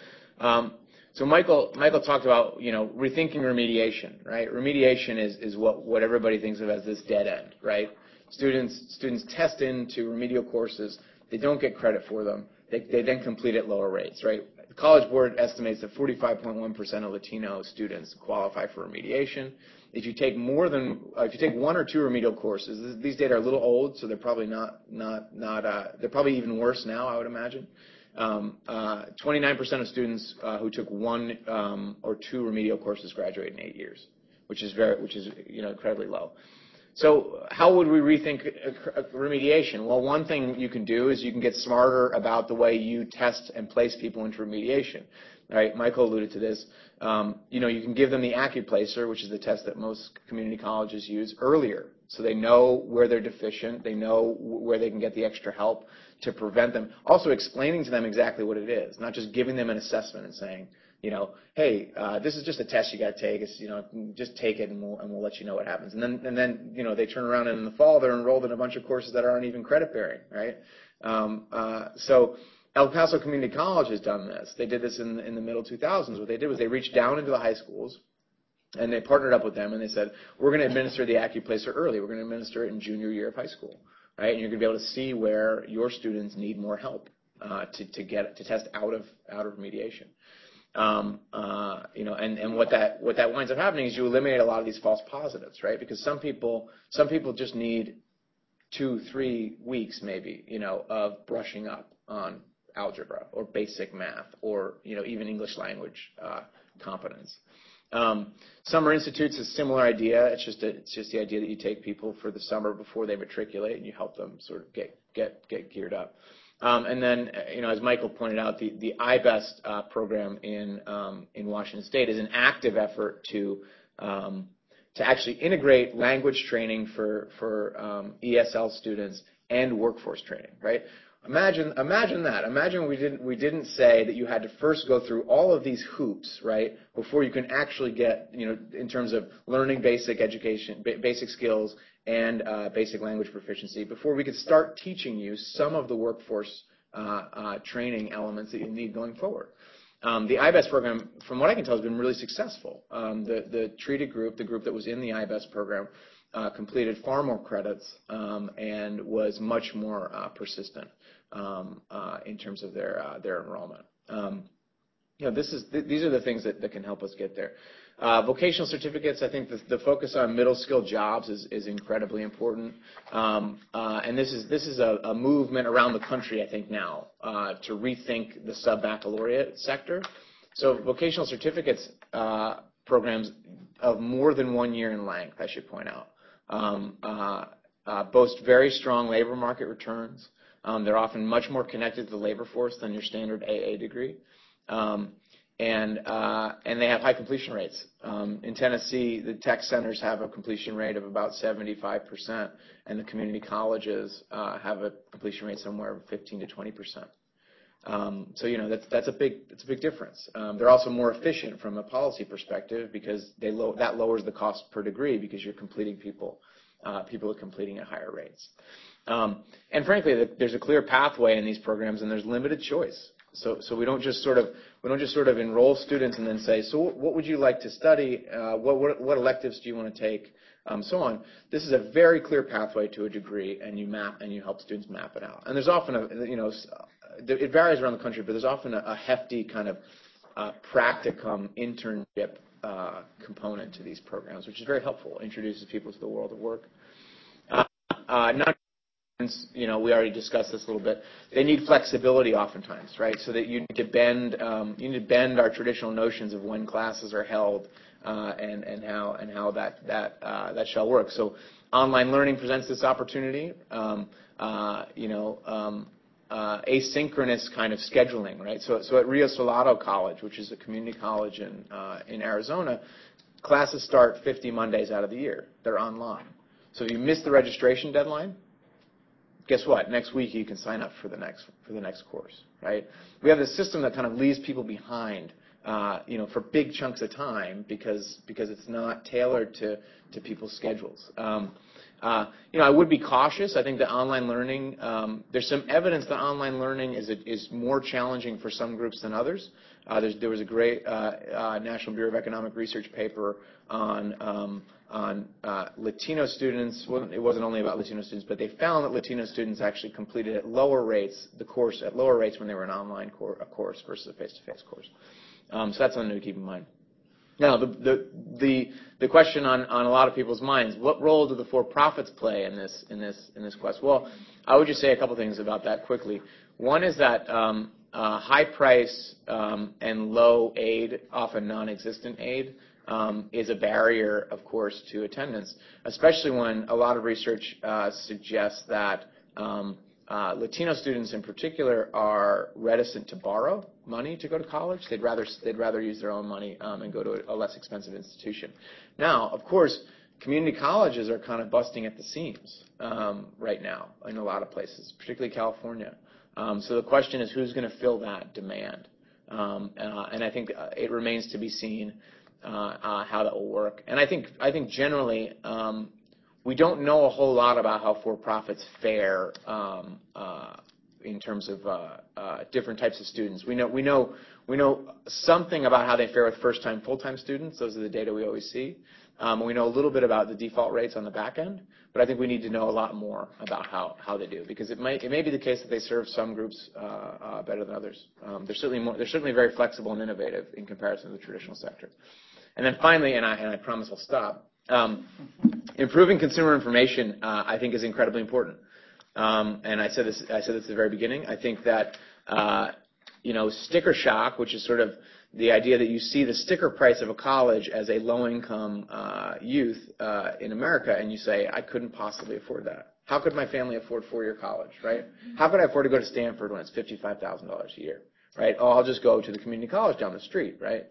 um, So Michael, Michael talked about, you know, rethinking remediation, right? Remediation is, is what, what everybody thinks of as this dead end, right? Students, students test into remedial courses. They don't get credit for them. They, they then complete at lower rates, right? The College Board estimates that forty-five point one percent of Latino students qualify for remediation. If you take more than, uh, if you take one or two remedial courses, these data are a little old, so they're probably not, not, not, uh, they're probably even worse now, I would imagine. Um, uh, twenty-nine percent of students uh, who took one um, or two remedial courses graduate in eight years, which is very, which is you know incredibly low. So how would we rethink remediation? Well, one thing you can do is you can get smarter about the way you test and place people into remediation. Right? Michael alluded to this. Um, you know, you can give them the AccuPlacer, which is the test that most community colleges use, earlier, so they know where they're deficient, they know where they can get the extra help to prevent them. Also explaining to them exactly what it is, not just giving them an assessment and saying, you know, hey, uh, this is just a test you got to take. It's, you know, just take it and we'll, and we'll let you know what happens. And then, and then, you know, they turn around and in the fall they're enrolled in a bunch of courses that aren't even credit bearing, right? Um, uh, so El Paso Community College has done this. They did this in, in the middle two thousands. What they did was they reached down into the high schools and they partnered up with them and they said, we're going to administer the AccuPlacer early. We're going to administer it in junior year of high school, right? And you're going to be able to see where your students need more help uh, to, to get to test out of out of remediation. Um, uh, you know, and, and what that what that winds up happening is you eliminate a lot of these false positives, right? Because some people some people just need two, three weeks maybe, you know, of brushing up on algebra or basic math or, you know, even English language uh, competence. Um, summer institutes is a similar idea. It's just a, it's just the idea that you take people for the summer before they matriculate and you help them sort of get get get geared up. Um, and then, you know, as Michael pointed out, the, the iBest uh, program in um, in Washington State is an active effort to um, to actually integrate language training for, for um, E S L students and workforce training, right? Imagine, imagine that. Imagine we didn't, we didn't say that you had to first go through all of these hoops, right, before you can actually get, you know, in terms of learning basic education, basic skills and uh, basic language proficiency, before we could start teaching you some of the workforce uh, uh, training elements that you need going forward. Um, the I B E S program, from what I can tell, has been really successful. Um, the, the treated group, the group that was in the I B E S program, uh, completed far more credits um, and was much more uh, persistent um, uh, in terms of their uh, their enrollment. Um, you know, this is th these are the things that, that can help us get there. Uh, vocational certificates, I think the, the focus on middle skill jobs is, is incredibly important, um, uh, and this is this is a, a movement around the country, I think, now uh, to rethink the sub-baccalaureate sector. So vocational certificates uh, programs of more than one year in length, I should point out, um, uh, uh, boast very strong labor market returns. Um, they're often much more connected to the labor force than your standard A A degree. Um, And, uh, and they have high completion rates. Um, in Tennessee, the tech centers have a completion rate of about seventy-five percent, and the community colleges uh, have a completion rate somewhere of fifteen to twenty percent. Um, so, you know, that's, that's, a big, that's a big difference. Um, they're also more efficient from a policy perspective because they low, that lowers the cost per degree because you're completing people, uh, people are completing at higher rates. Um, and frankly, there's a clear pathway in these programs, and there's limited choice. So, so we don't just sort of we don't just sort of enroll students and then say, so what would you like to study? Uh, what, what what electives do you want to take? Um, so on. This is a very clear pathway to a degree, and you map and you help students map it out. And there's often a you know it varies around the country, but there's often a, a hefty kind of uh, practicum internship uh, component to these programs, which is very helpful. It introduces people to the world of work. Uh, uh, not You know, we already discussed this a little bit. They need flexibility oftentimes, right? So that you need to bend, um, you need to bend our traditional notions of when classes are held uh, and and how and how that that uh, that shall work. So, online learning presents this opportunity. Um, uh, you know, um, uh, asynchronous kind of scheduling, right? So, so at Rio Salado College, which is a community college in uh, in Arizona, classes start fifty Mondays out of the year. They're online. So if you miss the registration deadline, guess what? Next week you can sign up for the next for the next course, right? We have this system that kind of leaves people behind, uh, you know, for big chunks of time because because it's not tailored to to people's schedules. Um, uh, you know, I would be cautious. I think that online learning, um, there's some evidence that online learning is a, is more challenging for some groups than others. Uh, there was a great uh, uh, National Bureau of Economic Research paper on um, on uh, Latino students. Well, it wasn't only about Latino students, but they found that Latino students actually completed at lower rates the course at lower rates when they were an online cor a course versus a face-to-face course. Um, so that's something to keep in mind. Now, the the the, the question on, on a lot of people's minds: what role do the for-profits play in this in this in this quest? Well, I would just say a couple things about that quickly. One is that um, uh, high price um, and low aid, often non-existent aid, um, is a barrier, of course, to attendance, especially when a lot of research uh, suggests that um, uh, Latino students in particular are reticent to borrow money to go to college. They'd rather, they'd rather use their own money um, and go to a, a less expensive institution. Now, of course, community colleges are kind of busting at the seams um, right now in a lot of places, particularly California. Um, so the question is, who's going to fill that demand? Um, uh, and I think uh, it remains to be seen uh, uh, how that will work. And I think I think generally um, we don't know a whole lot about how for-profits fare um, uh, in terms of uh, uh, different types of students. We know we know we know something about how they fare with first-time, full-time students. Those are the data we always see. Um, we know a little bit about the default rates on the back end, but I think we need to know a lot more about how, how they do, because it might it may be the case that they serve some groups uh, uh, better than others. Um, they're certainly more, they're certainly very flexible and innovative in comparison to the traditional sector. And then finally, and I and I promise I'll stop. Um, improving consumer information, uh, I think, is incredibly important. Um, and I said this I said this at the very beginning. I think that uh, you know, sticker shock, which is sort of the idea that you see the sticker price of a college as a low-income uh, youth uh, in America, and you say, I couldn't possibly afford that. How could my family afford four-year college, right? How could I afford to go to Stanford when it's fifty-five thousand dollars a year, right? Oh, I'll just go to the community college down the street, right?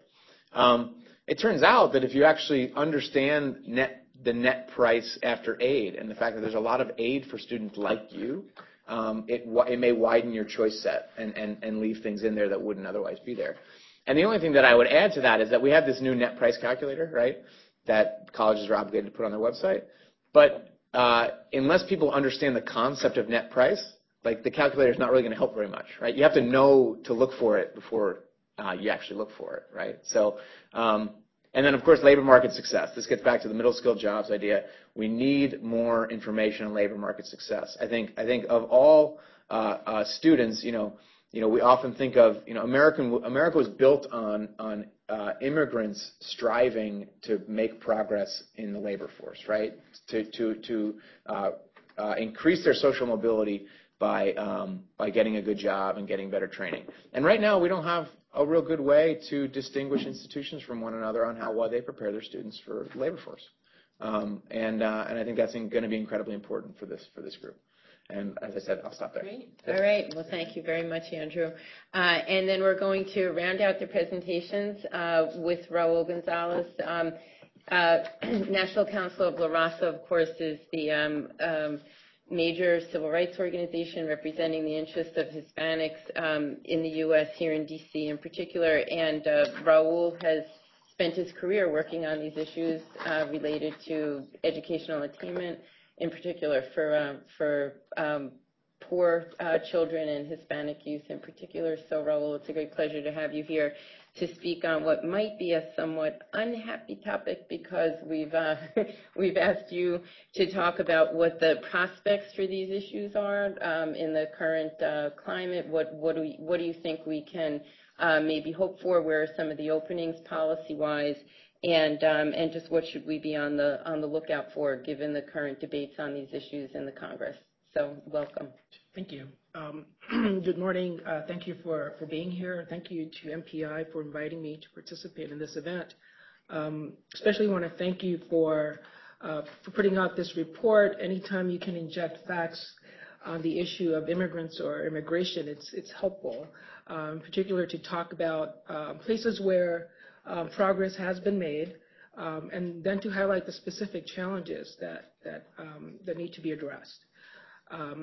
Um, it turns out that if you actually understand net, the net price after aid and the fact that there's a lot of aid for students like you, um, it, it may widen your choice set and, and, and leave things in there that wouldn't otherwise be there. And the only thing that I would add to that is that we have this new net price calculator, right, that colleges are obligated to put on their website. But uh, unless people understand the concept of net price, like the calculator is not really going to help very much, right? You have to know to look for it before uh, you actually look for it, right? So, um, and then of course labor market success. This gets back to the middle skilled jobs idea. We need more information on labor market success. I think I think of all uh, uh, students, you know, you know, we often think of, you know, American America was built on on uh, immigrants striving to make progress in the labor force, right? To to to uh, uh, increase their social mobility by um, by getting a good job and getting better training. And right now, we don't have a real good way to distinguish institutions from one another on how well they prepare their students for the labor force. Um, and uh, and I think that's going to be incredibly important for this for this group. And as I said, I'll stop there. Great. All right. Well, thank you very much, Andrew. Uh, and then we're going to round out the presentations uh, with Raul Gonzalez. Um, uh, National Council of La Raza, of course, is the um, um, major civil rights organization representing the interests of Hispanics um, in the U S here in D C in particular. And uh, Raul has spent his career working on these issues uh, related to educational attainment, in particular for um, for um, poor uh, children and Hispanic youth in particular. So, Raul, it's a great pleasure to have you here to speak on what might be a somewhat unhappy topic, because we've uh, we've asked you to talk about what the prospects for these issues are um, in the current uh, climate. What what do we, what do you think we can uh, maybe hope for? Where are some of the openings policy-wise? And um, and just what should we be on the on the lookout for, given the current debates on these issues in the Congress? So, welcome. Thank you. Um, good morning. Uh, thank you for, for being here. Thank you to M P I for inviting me to participate in this event. Um, especially want to thank you for uh, for putting out this report. Anytime you can inject facts on the issue of immigrants or immigration, it's it's helpful. Um, in particular, to talk about uh, places where Um, progress has been made, um, and then to highlight the specific challenges that that um, that need to be addressed. Um,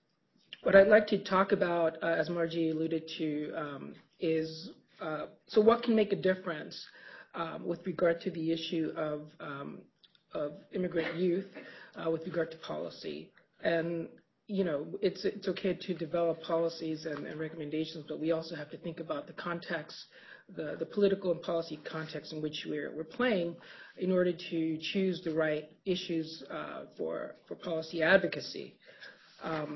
what I'd like to talk about, uh, as Margie alluded to, um, is uh, so what can make a difference um, with regard to the issue of um, of immigrant youth, uh, with regard to policy. And you know, it's it's okay to develop policies and, and recommendations, but we also have to think about the context, the, the political and policy context in which we're, we're playing, in order to choose the right issues uh, for, for policy advocacy. Um,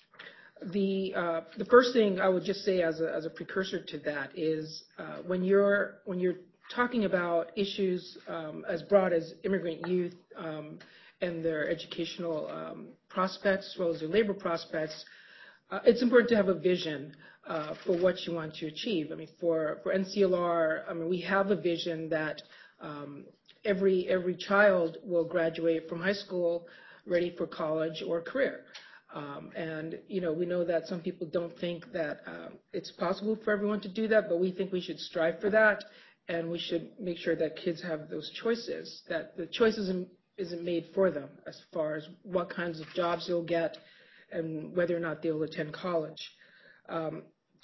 the, uh, the first thing I would just say as a, as a precursor to that is uh, when you're, when you're talking about issues um, as broad as immigrant youth um, and their educational um, prospects, as well as their labor prospects, uh, it's important to have a vision Uh, for what you want to achieve. I mean, for, for N C L R, I mean, we have a vision that um, every every child will graduate from high school ready for college or career. Um, and, you know, we know that some people don't think that um, it's possible for everyone to do that, but we think we should strive for that, and we should make sure that kids have those choices, that the choice isn't, isn't made for them as far as what kinds of jobs they'll get and whether or not they'll attend college. Um,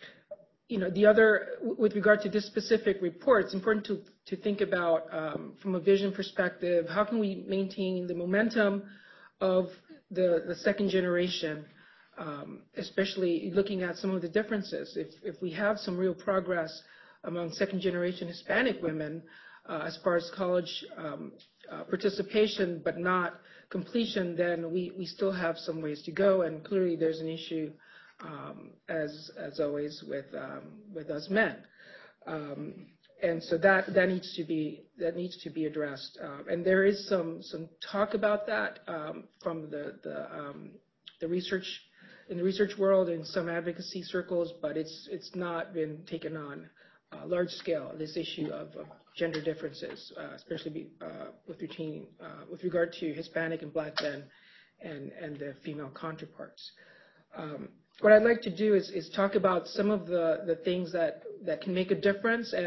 you know, the other, with regard to this specific report, it's important to, to think about, um, from a vision perspective, how can we maintain the momentum of the, the second generation, um, especially looking at some of the differences. If, if we have some real progress among second generation Hispanic women uh, as far as college um, uh, participation, but not completion, then we, we still have some ways to go, and clearly there's an issue Um, as as always with um, with us men, um, and so that that needs to be that needs to be addressed. Uh, and there is some some talk about that um, from the the um, the research in the research world in some advocacy circles, but it's it's not been taken on uh, large scale. This issue of, of gender differences, uh, especially uh, with routine, uh, with regard to Hispanic and Black men and and the female counterparts. Um, What I'd like to do is, is talk about some of the, the things that, that can make a difference, and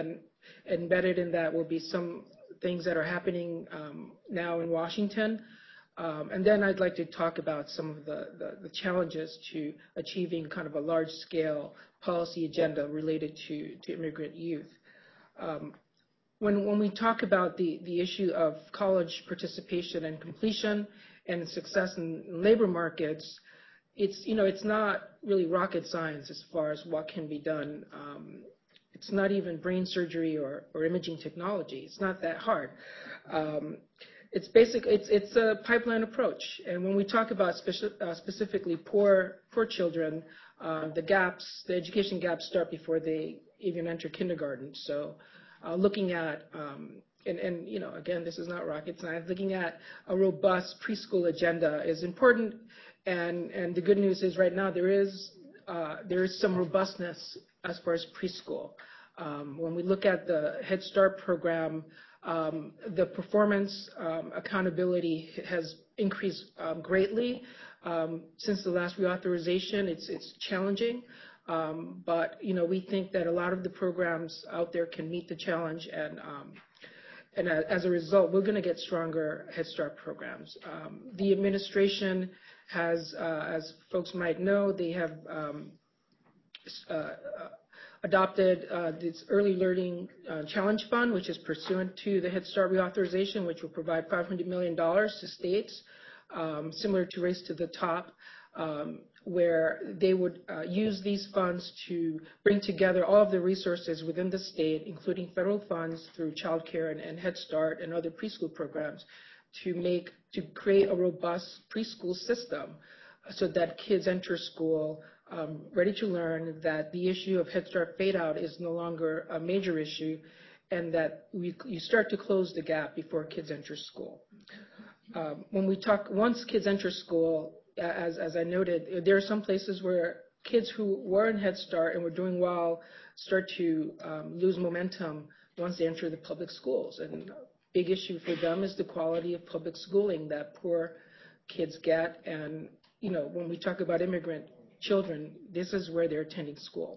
Embedded in that will be some things that are happening um, now in Washington. Um, and then I'd like to talk about some of the, the, the challenges to achieving kind of a large-scale policy agenda related to, to immigrant youth. Um, when, when we talk about the, the issue of college participation and completion and success in labor markets, it's, you know, it's not really rocket science as far as what can be done. Um, it's not even brain surgery or, or imaging technology. It's not that hard. Um, It's basic. It's it's a pipeline approach, and when we talk about speci- uh, specifically poor poor children, uh, the gaps, the education gaps start before they even enter kindergarten. So, uh, looking at um, and and you know again, this is not rocket science. Looking at a robust preschool agenda is important, and and the good news is right now there is uh, there is some robustness as far as preschool. Um, when we look at the Head Start program. Um, the performance um, accountability has increased um, greatly um, since the last reauthorization. It's it's challenging, um, but you know we think that a lot of the programs out there can meet the challenge, and um, and as a result, we're going to get stronger Head Start programs. Um, the administration has, uh, as folks might know, they have. Um, uh, adopted uh, this Early Learning uh, Challenge Fund, which is pursuant to the Head Start reauthorization, which will provide five hundred million dollars to states, um, similar to Race to the Top, um, where they would uh, use these funds to bring together all of the resources within the state, including federal funds through child care and, and Head Start and other preschool programs, to make to create a robust preschool system so that kids enter school Um, ready to learn, that the issue of Head Start fade out is no longer a major issue, and that we, you start to close the gap before kids enter school. Um, when we talk, once kids enter school, as, as I noted, there are some places where kids who were in Head Start and were doing well start to um, lose momentum once they enter the public schools. And a big issue for them is the quality of public schooling that poor kids get. And, you know, when we talk about immigrant children, this is where they're attending school.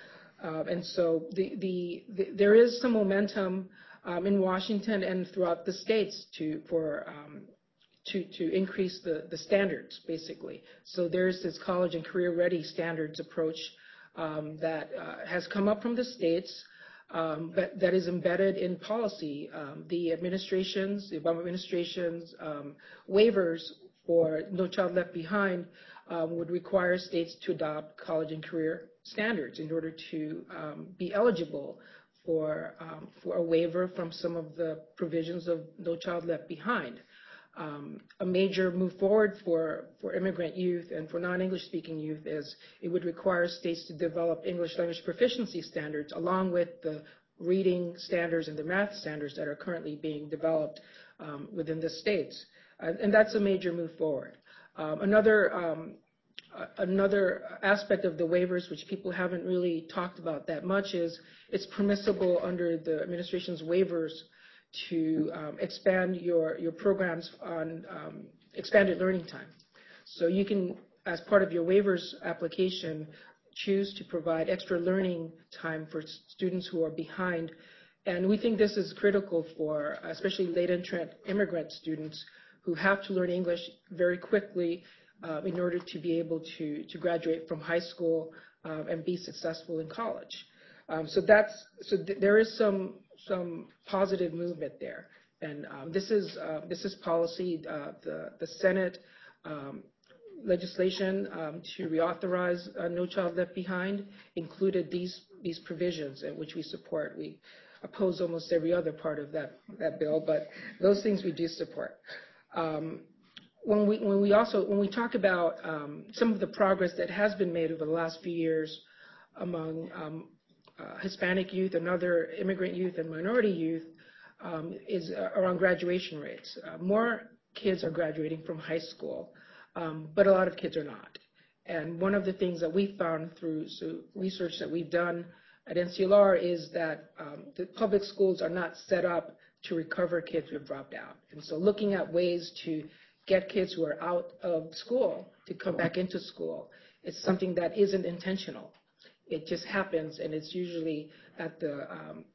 Uh, and so the, the, the, there is some momentum um, in Washington and throughout the states to, for, um, to, to increase the, the standards, basically. So there's this college and career ready standards approach um, that uh, has come up from the states, um, but that is embedded in policy. Um, the administrations, the Obama administration's um, waivers for No Child Left Behind Um, would require states to adopt college and career standards in order to um, be eligible for um, for a waiver from some of the provisions of No Child Left Behind. Um, a major move forward for, for immigrant youth and for non-English speaking youth is it would require states to develop English language proficiency standards along with the reading standards and the math standards that are currently being developed um, within the states. And, and that's a major move forward. Um, another um, uh, another aspect of the waivers, which people haven't really talked about that much, is it's permissible under the administration's waivers to um, expand your your programs on um, expanded learning time. So you can, as part of your waivers application, choose to provide extra learning time for students who are behind, and we think this is critical for especially late entrant immigrant students who have to learn English very quickly uh, in order to be able to, to graduate from high school um, and be successful in college. Um, so that's so th- there is some some positive movement there, and um, this is uh, this is policy. Uh, the the Senate um, legislation um, to reauthorize uh, No Child Left Behind included these these provisions, in which we support. We oppose almost every other part of that that bill, but those things we do support. Um, when we when we also when we talk about um, some of the progress that has been made over the last few years among um, uh, Hispanic youth and other immigrant youth and minority youth um, is uh, around graduation rates. Uh, more kids are graduating from high school, um, but a lot of kids are not. And one of the things that we found through so research that we've done at N C L R is that um, the public schools are not set up to recover kids who have dropped out. And so looking at ways to get kids who are out of school to come back into school is something that isn't intentional. It just happens, and it's usually at the um,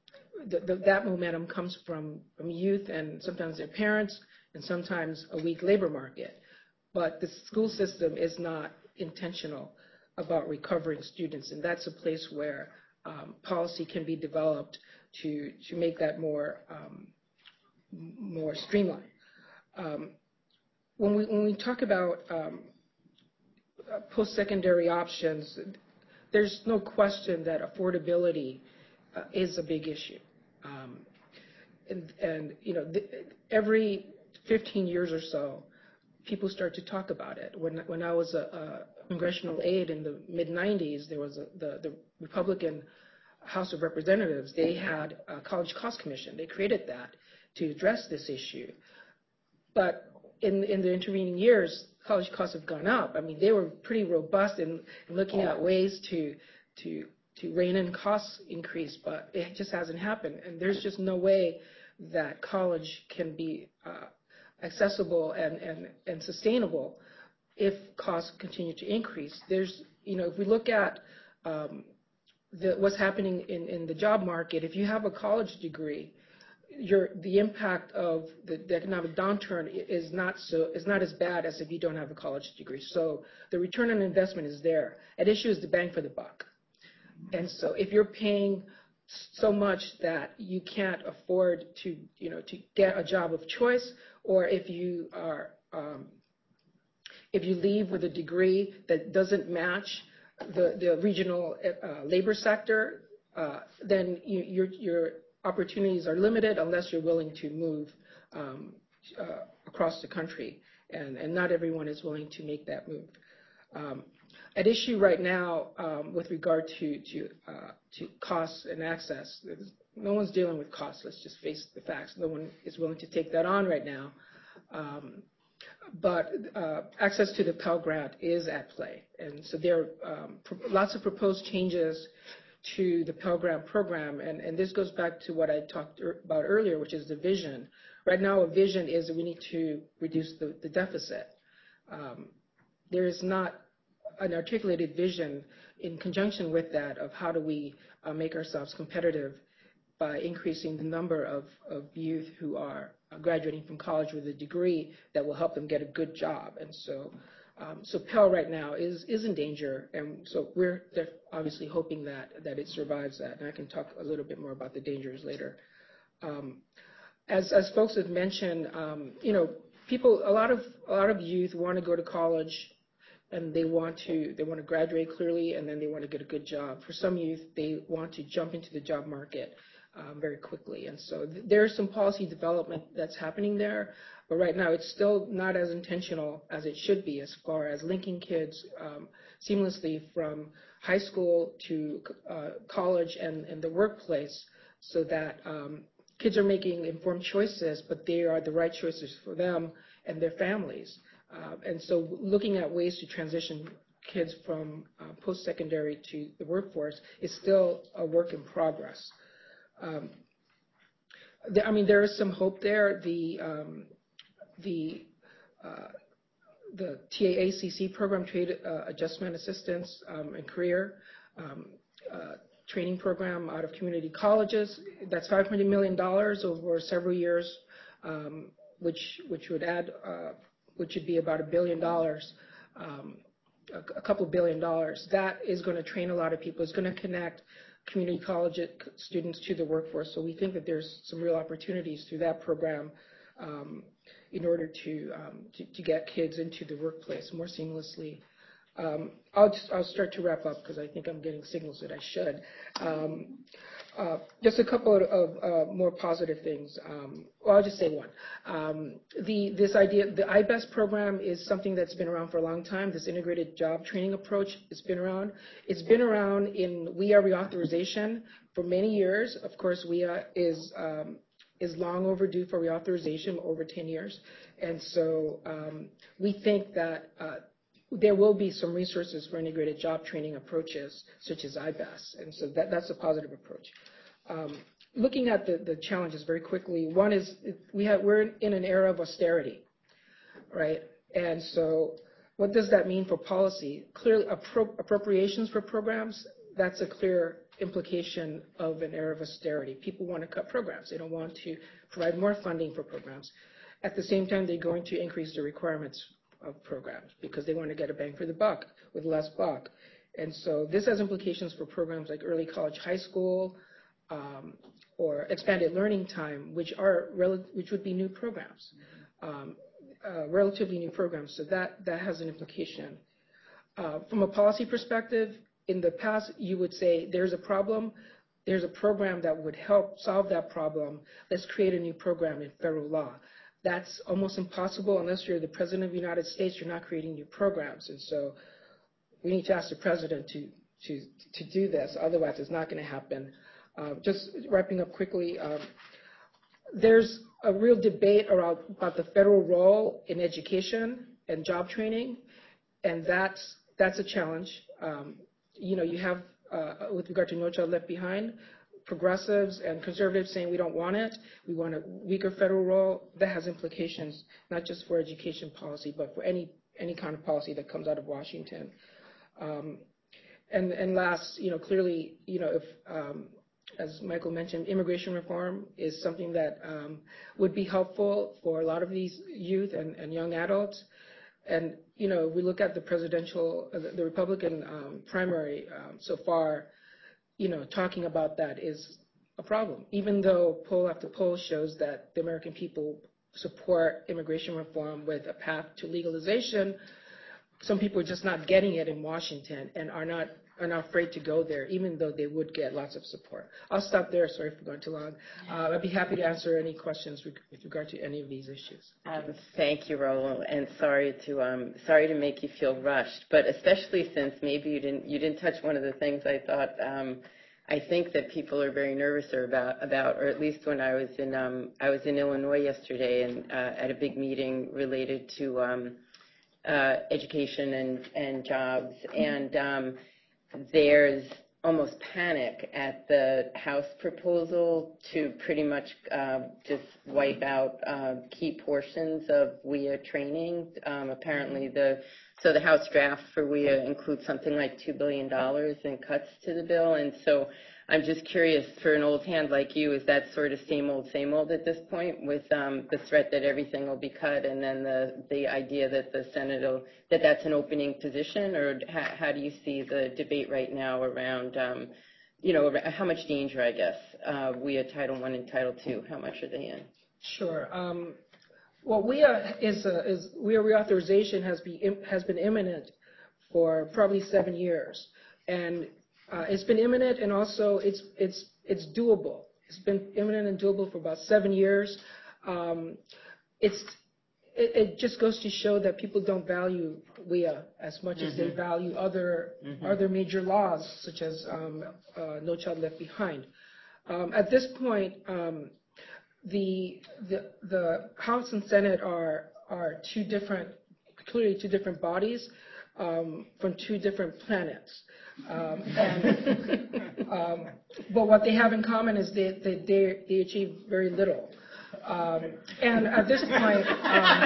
the, the, that momentum comes from, from youth and sometimes their parents and sometimes a weak labor market. But the school system is not intentional about recovering students, and that's a place where um, policy can be developed to, to make that more, um, more streamlined. Um, when, we, when we talk about um, post-secondary options, there's no question that affordability uh, is a big issue. Um, and, and, you know, th every fifteen years or so, people start to talk about it. When, when I was a, a congressional aide in the mid nineties, there was a, the, the Republican House of Representatives, they had a College Cost Commission. They created that to address this issue. But in, in the intervening years, college costs have gone up. I mean, they were pretty robust in, in looking at ways to, to, to rein in cost increase, but it just hasn't happened. And there's just no way that college can be uh, accessible and, and, and sustainable if costs continue to increase. There's, you know, if we look at um, the, what's happening in, in the job market, if you have a college degree, Your, the impact of the, the economic downturn is not so is not as bad as if you don't have a college degree. So the return on investment is there. At issue is the bang for the buck. And so if you're paying so much that you can't afford to, you know, to get a job of choice, or if you are um, if you leave with a degree that doesn't match the the regional uh, labor sector, uh, then you, you're you're opportunities are limited unless you're willing to move um, uh, across the country, and, and not everyone is willing to make that move. Um, at issue right now, um, with regard to to, uh, to costs and access, no one's dealing with costs. Let's just face the facts. No one is willing to take that on right now. Um, but uh, access to the Pell Grant is at play, and so there are um, lots of proposed changes to the Pell Grant program, and, and this goes back to what I talked er, about earlier, which is the vision. Right now, a vision is that we need to reduce the, the deficit. Um, there is not an articulated vision in conjunction with that of how do we uh, make ourselves competitive by increasing the number of, of youth who are uh, graduating from college with a degree that will help them get a good job. And so Um, so Pell right now is, is in danger, and so we're obviously hoping that, that it survives that, and I can talk a little bit more about the dangers later. Um, as, as folks have mentioned, um, you know, people, a lot of, a lot of youth want to go to college, and they want to, they want to graduate clearly, and then they want to get a good job. For some youth, they want to jump into the job market um, very quickly, and so th there's some policy development that's happening there. But right now, it's still not as intentional as it should be as far as linking kids um, seamlessly from high school to uh, college and, and the workplace, so that um, kids are making informed choices, but they are the right choices for them and their families. Uh, and so looking at ways to transition kids from uh, post-secondary to the workforce is still a work in progress. Um, the, I mean, there is some hope there. The um, the uh, the T A A C C program, Trade uh, Adjustment Assistance um, and Career um, uh, Training Program out of community colleges. That's five hundred million dollars over several years, um, which which would add, uh, which would be about a billion dollars, um, a, a couple billion dollars. That is going to train a lot of people. It's going to connect community college students to the workforce. So we think that there's some real opportunities through that program um, in order to, um, to to get kids into the workplace more seamlessly. Um, I'll just I'll start to wrap up because I think I'm getting signals that I should. Um, uh, just a couple of, of uh, more positive things. Um, well, I'll just say one. Um, the this idea, the I B E S program is something that's been around for a long time. This integrated job training approach has been around. It's been around in W I A reauthorization for many years. Of course, W I A is um, is long overdue for reauthorization, over ten years, and so um, we think that. Uh, There will be some resources for integrated job training approaches, such as I B E S, and so that, that's a positive approach. Um, looking at the, the challenges very quickly, one is we have, we're in an era of austerity, right? And so what does that mean for policy? Clearly, appro appropriations for programs, that's a clear implication of an era of austerity. People want to cut programs. They don't want to provide more funding for programs. At the same time, they're going to increase the requirements of programs because they want to get a bang for the buck with less buck. And so this has implications for programs like early college, high school, um, or expanded learning time, which are which would be new programs, um, uh, relatively new programs. So that that has an implication. Uh, from a policy perspective, in the past, you would say there's a problem, there's a program that would help solve that problem. Let's create a new program in federal law. That's almost impossible unless you're the President of the United States. You're not creating new programs, and so we need to ask the President to to to do this. Otherwise, it's not going to happen. Uh, just wrapping up quickly, um, there's a real debate around about the federal role in education and job training, and that's that's a challenge. Um, you know, you have uh, with regard to No Child Left Behind, progressives and conservatives saying we don't want it. We want a weaker federal role. That has implications not just for education policy, but for any any kind of policy that comes out of Washington. Um, and and last, you know, clearly, you know, if um, as Michael mentioned, immigration reform is something that um, would be helpful for a lot of these youth and, and young adults. And, you know, we look at the presidential, uh, the, the Republican um, primary um, so far, you know, talking about that is a problem, even though poll after poll shows that the American people support immigration reform with a path to legalization. Some people are just not getting it in Washington and are not are not afraid to go there, even though they would get lots of support. I'll stop there. Sorry for going too long. Uh, I'd be happy to answer any questions with regard to any of these issues. Um, thank you, Raul, and sorry to um, sorry to make you feel rushed, but especially since maybe you didn't you didn't touch one of the things I thought um, I think that people are very nervous about about, or at least when I was in um, I was in Illinois yesterday and uh, at a big meeting related to um, uh, education and and jobs and. Um, There's almost panic at the House proposal to pretty much uh, just wipe out uh, key portions of W I A training. Um, apparently, the so the House draft for W I A includes something like two billion dollars in cuts to the bill, and so I'm just curious, for an old hand like you, is that sort of same old, same old at this point, with um, the threat that everything will be cut, and then the the idea that the Senate will, that that's an opening position, or how, how do you see the debate right now around, um, you know, how much danger, I guess, uh, W I A Title One and Title Two, how much are they in? Sure. Um, well, W I A is a, is W I A reauthorization has been has been imminent for probably seven years, and Uh, it's been imminent, and also it's it's it's doable. It's been imminent and doable for about seven years. Um, it's it, it just goes to show that people don't value W I A as much mm-hmm. as they value other mm-hmm. other major laws, such as um, uh, No Child Left Behind. Um, at this point, um, the the the House and Senate are are two different, clearly two different bodies um, from two different planets. Um, and, um, but what they have in common is they, they, they, they achieve very little. Um, and at this point, um,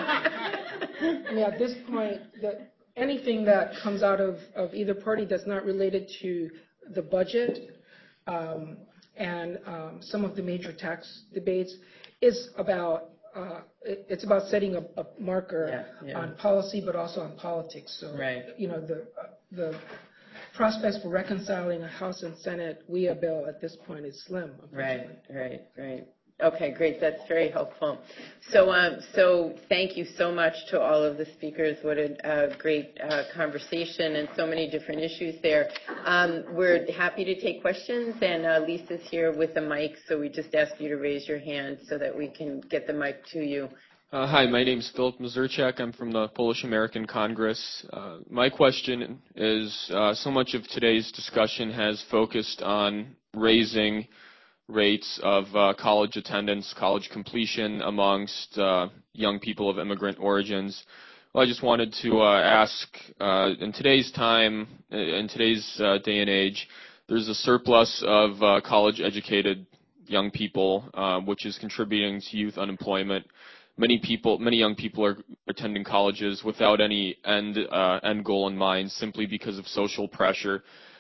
I mean, at this point, the, anything that comes out of, of either party that's not related to the budget um, and um, some of the major tax debates is about uh, it, it's about setting a, a marker yeah, yeah. on policy, but also on politics. So, right. you know, the uh, the prospects for reconciling a House and Senate W I A bill at this point is slim. Right, right, right. Okay, great. That's very helpful. So, um, so thank you so much to all of the speakers. What a uh, great uh, conversation and so many different issues there. Um, we're happy to take questions, and uh, Lisa's here with a mic, so we just ask you to raise your hand so that we can get the mic to you. Uh, hi, my name is Filip Mazurczak. I'm from the Polish American Congress. Uh, my question is, uh, so much of today's discussion has focused on raising rates of uh, college attendance, college completion amongst uh, young people of immigrant origins. Well, I just wanted to uh, ask, uh, in today's time, in today's uh, day and age, there's a surplus of uh, college-educated young people, uh, which is contributing to youth unemployment. Many people, many young people are attending colleges without any end uh, end goal in mind, simply because of social pressure.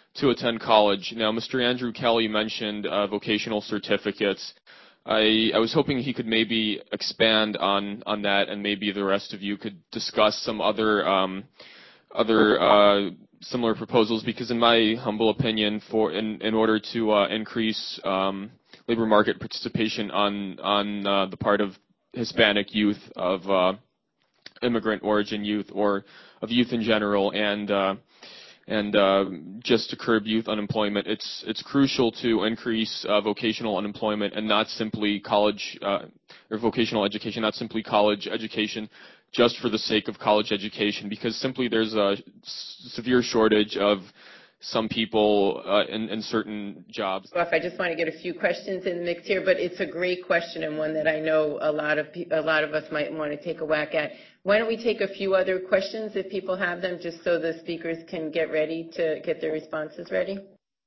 to attend college. Now, Mister Andrew Kelly mentioned uh, vocational certificates. I, I was hoping he could maybe expand on, on that, and maybe the rest of you could discuss some other um, other uh, similar proposals, because in my humble opinion, for in, in order to uh, increase um, labor market participation on on uh, the part of Hispanic youth, of uh, immigrant origin youth, or of youth in general, and uh, and uh, just to curb youth unemployment, it's it's crucial to increase uh, vocational unemployment, and not simply college uh, or vocational education, not simply college education, just for the sake of college education, because simply there's a severe shortage of some people uh, in, in certain jobs. Well, I just want to get a few questions in the mix here, but it's a great question, and one that I know a lot of pe- a lot of us might want to take a whack at. Why don't we take a few other questions if people have them, just so the speakers can get ready to get their responses ready?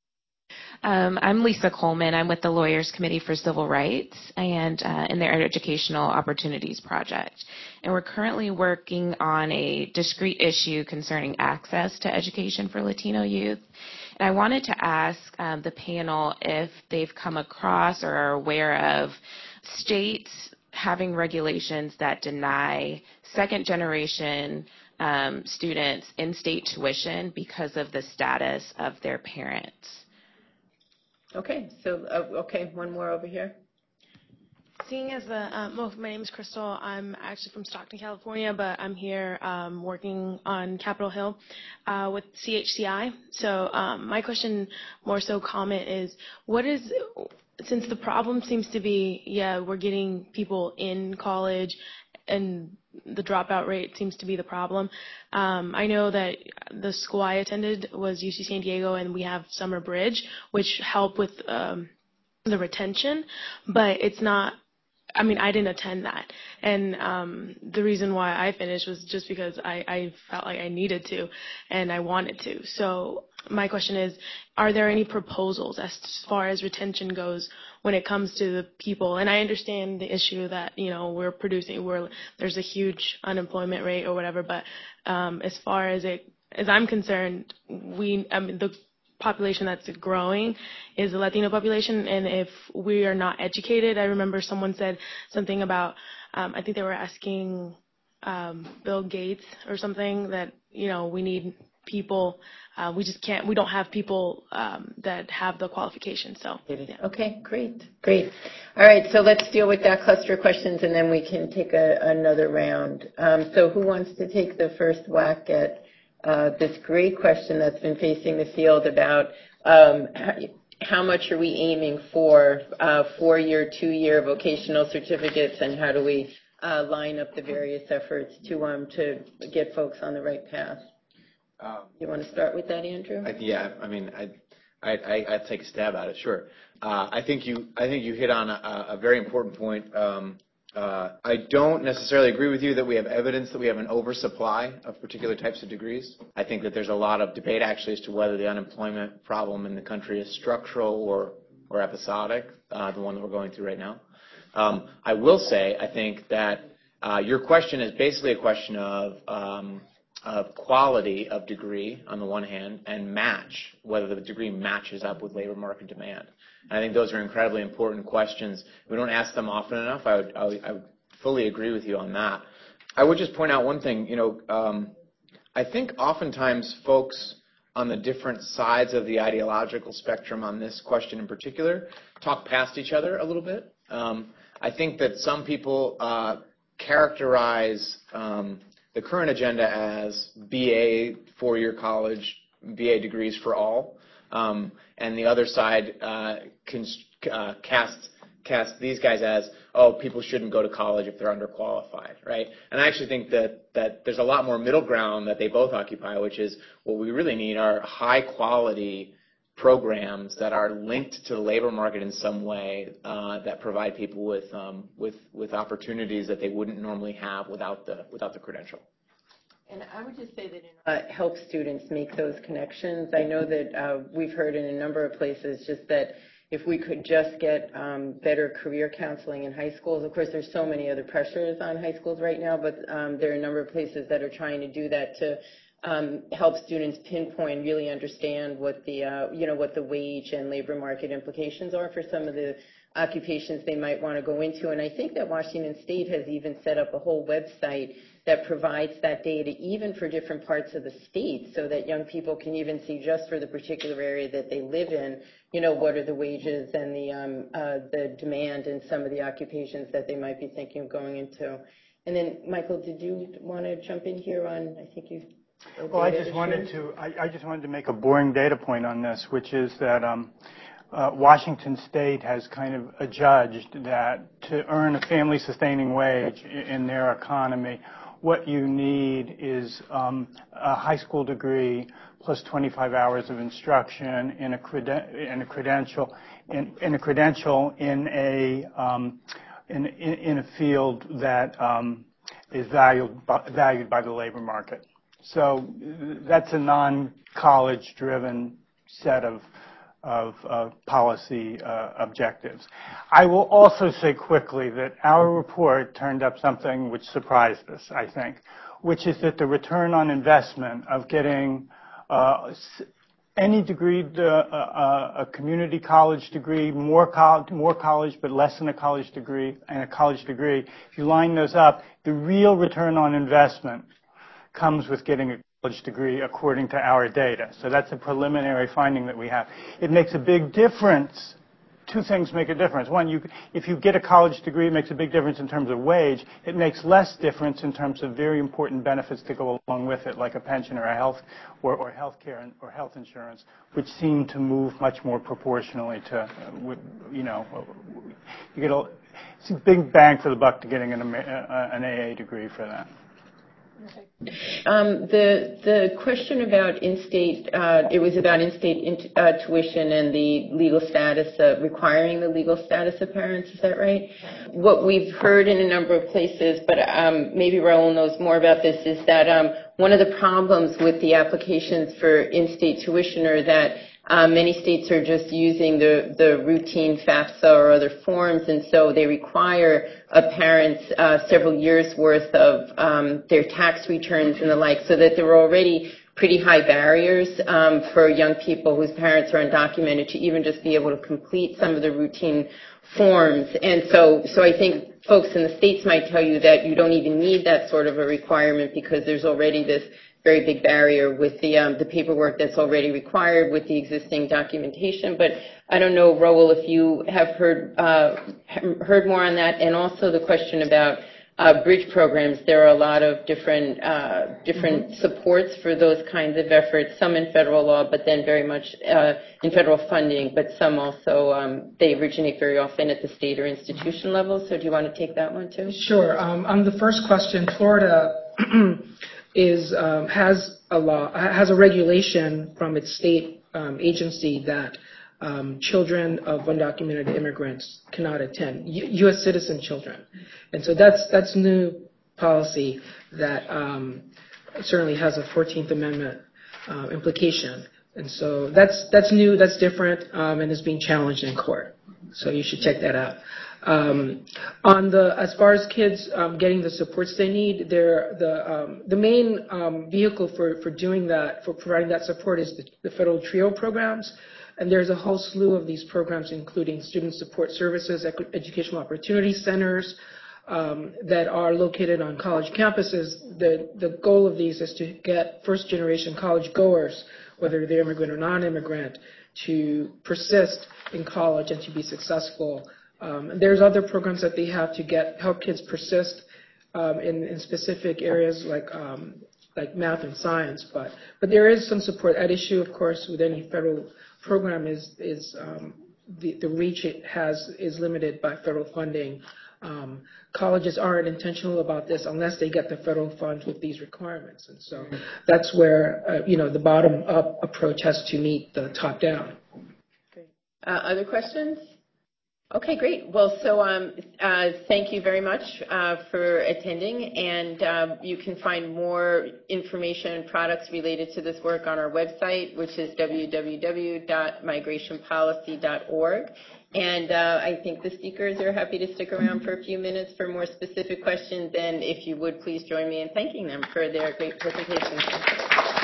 Um, I'm Lisa Coleman. I'm with the Lawyers Committee for Civil Rights and uh, in their Educational Opportunities Project. And we're currently working on a discrete issue concerning access to education for Latino youth. And I wanted to ask um, the panel if they've come across or are aware of states having regulations that deny second-generation um, students in-state tuition because of the status of their parents. Okay, so, uh, okay, one more over here. Seeing as the, um, well, my name is Crystal. I'm actually from Stockton, California, but I'm here um, working on Capitol Hill uh, with C H C I. So um, my question, more so comment, is what is, since the problem seems to be, yeah, we're getting people in college and the dropout rate seems to be the problem. Um, I know that the school I attended was U C San Diego, and we have Summer Bridge, which help with um, the retention, but it's not, I mean, I didn't attend that. And um, the reason why I finished was just because I, I felt like I needed to and I wanted to. So my question is, are there any proposals as far as retention goes when it comes to the people? And I understand the issue that, you know, we're producing, we're, there's a huge unemployment rate or whatever, but um, as far as it, as I'm concerned, we, I mean, the population that's growing is the Latino population, and if we are not educated, I remember someone said something about, um, I think they were asking um, Bill Gates or something, that, you know, we need people, uh, we just can't, we don't have people um, that have the qualifications. So, yeah. Okay, great, great. All right, so let's deal with that cluster of questions, and then we can take a, another round. Um, so who wants to take the first whack at Uh, this great question that's been facing the field about um, how, how much are we aiming for uh, four-year, two-year vocational certificates, and how do we uh, line up the various efforts to um, to get folks on the right path? Um, you want to start with that, Andrew? I, yeah, I mean, I, I, I, I'd take a stab at it, sure. Uh, I think you, I think you hit on a, a very important point. Um, Uh, I don't necessarily agree with you that we have evidence that we have an oversupply of particular types of degrees. I think that there's a lot of debate actually as to whether the unemployment problem in the country is structural or, or episodic, uh, the one that we're going through right now. Um, I will say, I think that uh, your question is basically a question of, um, of quality of degree on the one hand, and match, whether the degree matches up with labor market demand. And I think those are incredibly important questions. We don't ask them often enough. I would, I would, I would fully agree with you on that. I would just point out one thing. You know, um, I think oftentimes folks on the different sides of the ideological spectrum on this question in particular talk past each other a little bit. Um, I think that some people uh, characterize um, the current agenda as B A, four-year college, B A degrees for all. Um, and the other side uh, can, uh, cast cast these guys as, oh, people shouldn't go to college if they're underqualified, right? And I actually think that that there's a lot more middle ground that they both occupy, which is what we really need are high-quality programs that are linked to the labor market in some way uh, that provide people with um, with with opportunities that they wouldn't normally have without the without the credential. And I would just say that in, uh, help students make those connections. I know that uh, we've heard in a number of places just that if we could just get um, better career counseling in high schools. Of course, there's so many other pressures on high schools right now, but um, there are a number of places that are trying to do that to um, help students pinpoint, really understand what the, uh, you know, what the wage and labor market implications are for some of the occupations they might want to go into. And I think that Washington State has even set up a whole website that provides that data even for different parts of the state, so that young people can even see just for the particular area that they live in, you know, what are the wages and the, um, uh, the demand in some of the occupations that they might be thinking of going into. And then, Michael, did you want to jump in here on, I think you... Well, I just wanted to, I, I just wanted to make a boring data point on this, which is that um, uh, Washington State has kind of adjudged that to earn a family-sustaining wage in their economy, what you need is um, a high school degree plus twenty-five hours of instruction in a, creden- in a credential, in, in a credential in a um, in, in, in a field that um, is valued by, valued by the labor market. So that's a non-college driven set of of uh, policy uh, objectives. I will also say quickly that our report turned up something which surprised us, I think, which is that the return on investment of getting uh, any degree, uh, uh, a community college degree, more, co- more college but less than a college degree, and a college degree, if you line those up, the real return on investment comes with getting a college degree according to our data. So that's a preliminary finding that we have. It makes a big difference. Two things make a difference. One, you, if you get a college degree, it makes a big difference in terms of wage. It makes less difference in terms of very important benefits to go along with it, like a pension or a health or, or health care or health insurance, which seem to move much more proportionally to, uh, you know, you get a, it's a big bang for the buck to getting an, uh, an A A degree for that. Um, the the question about in-state, uh, it was about in-state in, uh, tuition and the legal status, uh, requiring the legal status of parents. Is that right? What we've heard in a number of places, but um, maybe Raul knows more about this, is that um, one of the problems with the applications for in-state tuition are that Uh, many states are just using the, the routine FAFSA or other forms, and so they require a parent's uh, several years' worth of um, their tax returns and the like, so that there are already pretty high barriers um, for young people whose parents are undocumented to even just be able to complete some of the routine forms. And so, so I think folks in the states might tell you that you don't even need that sort of a requirement because there's already this very big barrier with the um, the paperwork that's already required with the existing documentation. But I don't know, Raul, if you have heard uh, heard more on that, and also the question about uh, bridge programs. There are a lot of different uh, different mm-hmm. supports for those kinds of efforts. Some in federal law, but then very much uh, in federal funding. But some also um, they originate very often at the state or institution level. So do you want to take that one too? Sure. Um, on the first question, Florida is um, has a law has a regulation from its state um, agency that um, children of undocumented immigrants cannot attend, U- U.S. citizen children, and so that's that's new policy that um, certainly has a fourteenth Amendment uh, implication, and so that's that's new, that's different, um, and is being challenged in court. So you should check that out. Um, on the, as far as kids um, getting the supports they need, they're the um, the main um, vehicle for, for doing that, for providing that support, is the, the federal TRIO programs, and there's a whole slew of these programs, including student support services, educational opportunity centers um, that are located on college campuses. The the goal of these is to get first generation college goers, whether they're immigrant or non-immigrant, to persist in college and to be successful. Um, and there's other programs that they have to get help kids persist um, in, in specific areas like um, like math and science. But but there is some support. At issue, of course, with any federal program is is um, the the reach it has is limited by federal funding. Um, colleges aren't intentional about this unless they get the federal funds with these requirements, and so that's where uh, you know the bottom up approach has to meet the top down. Great. Uh, other questions? Okay, great. Well, so um, uh, thank you very much uh, for attending, and um, you can find more information and products related to this work on our website, which is w w w dot migration policy dot org. And uh, I think the speakers are happy to stick around for a few minutes for more specific questions. And if you would please join me in thanking them for their great presentations.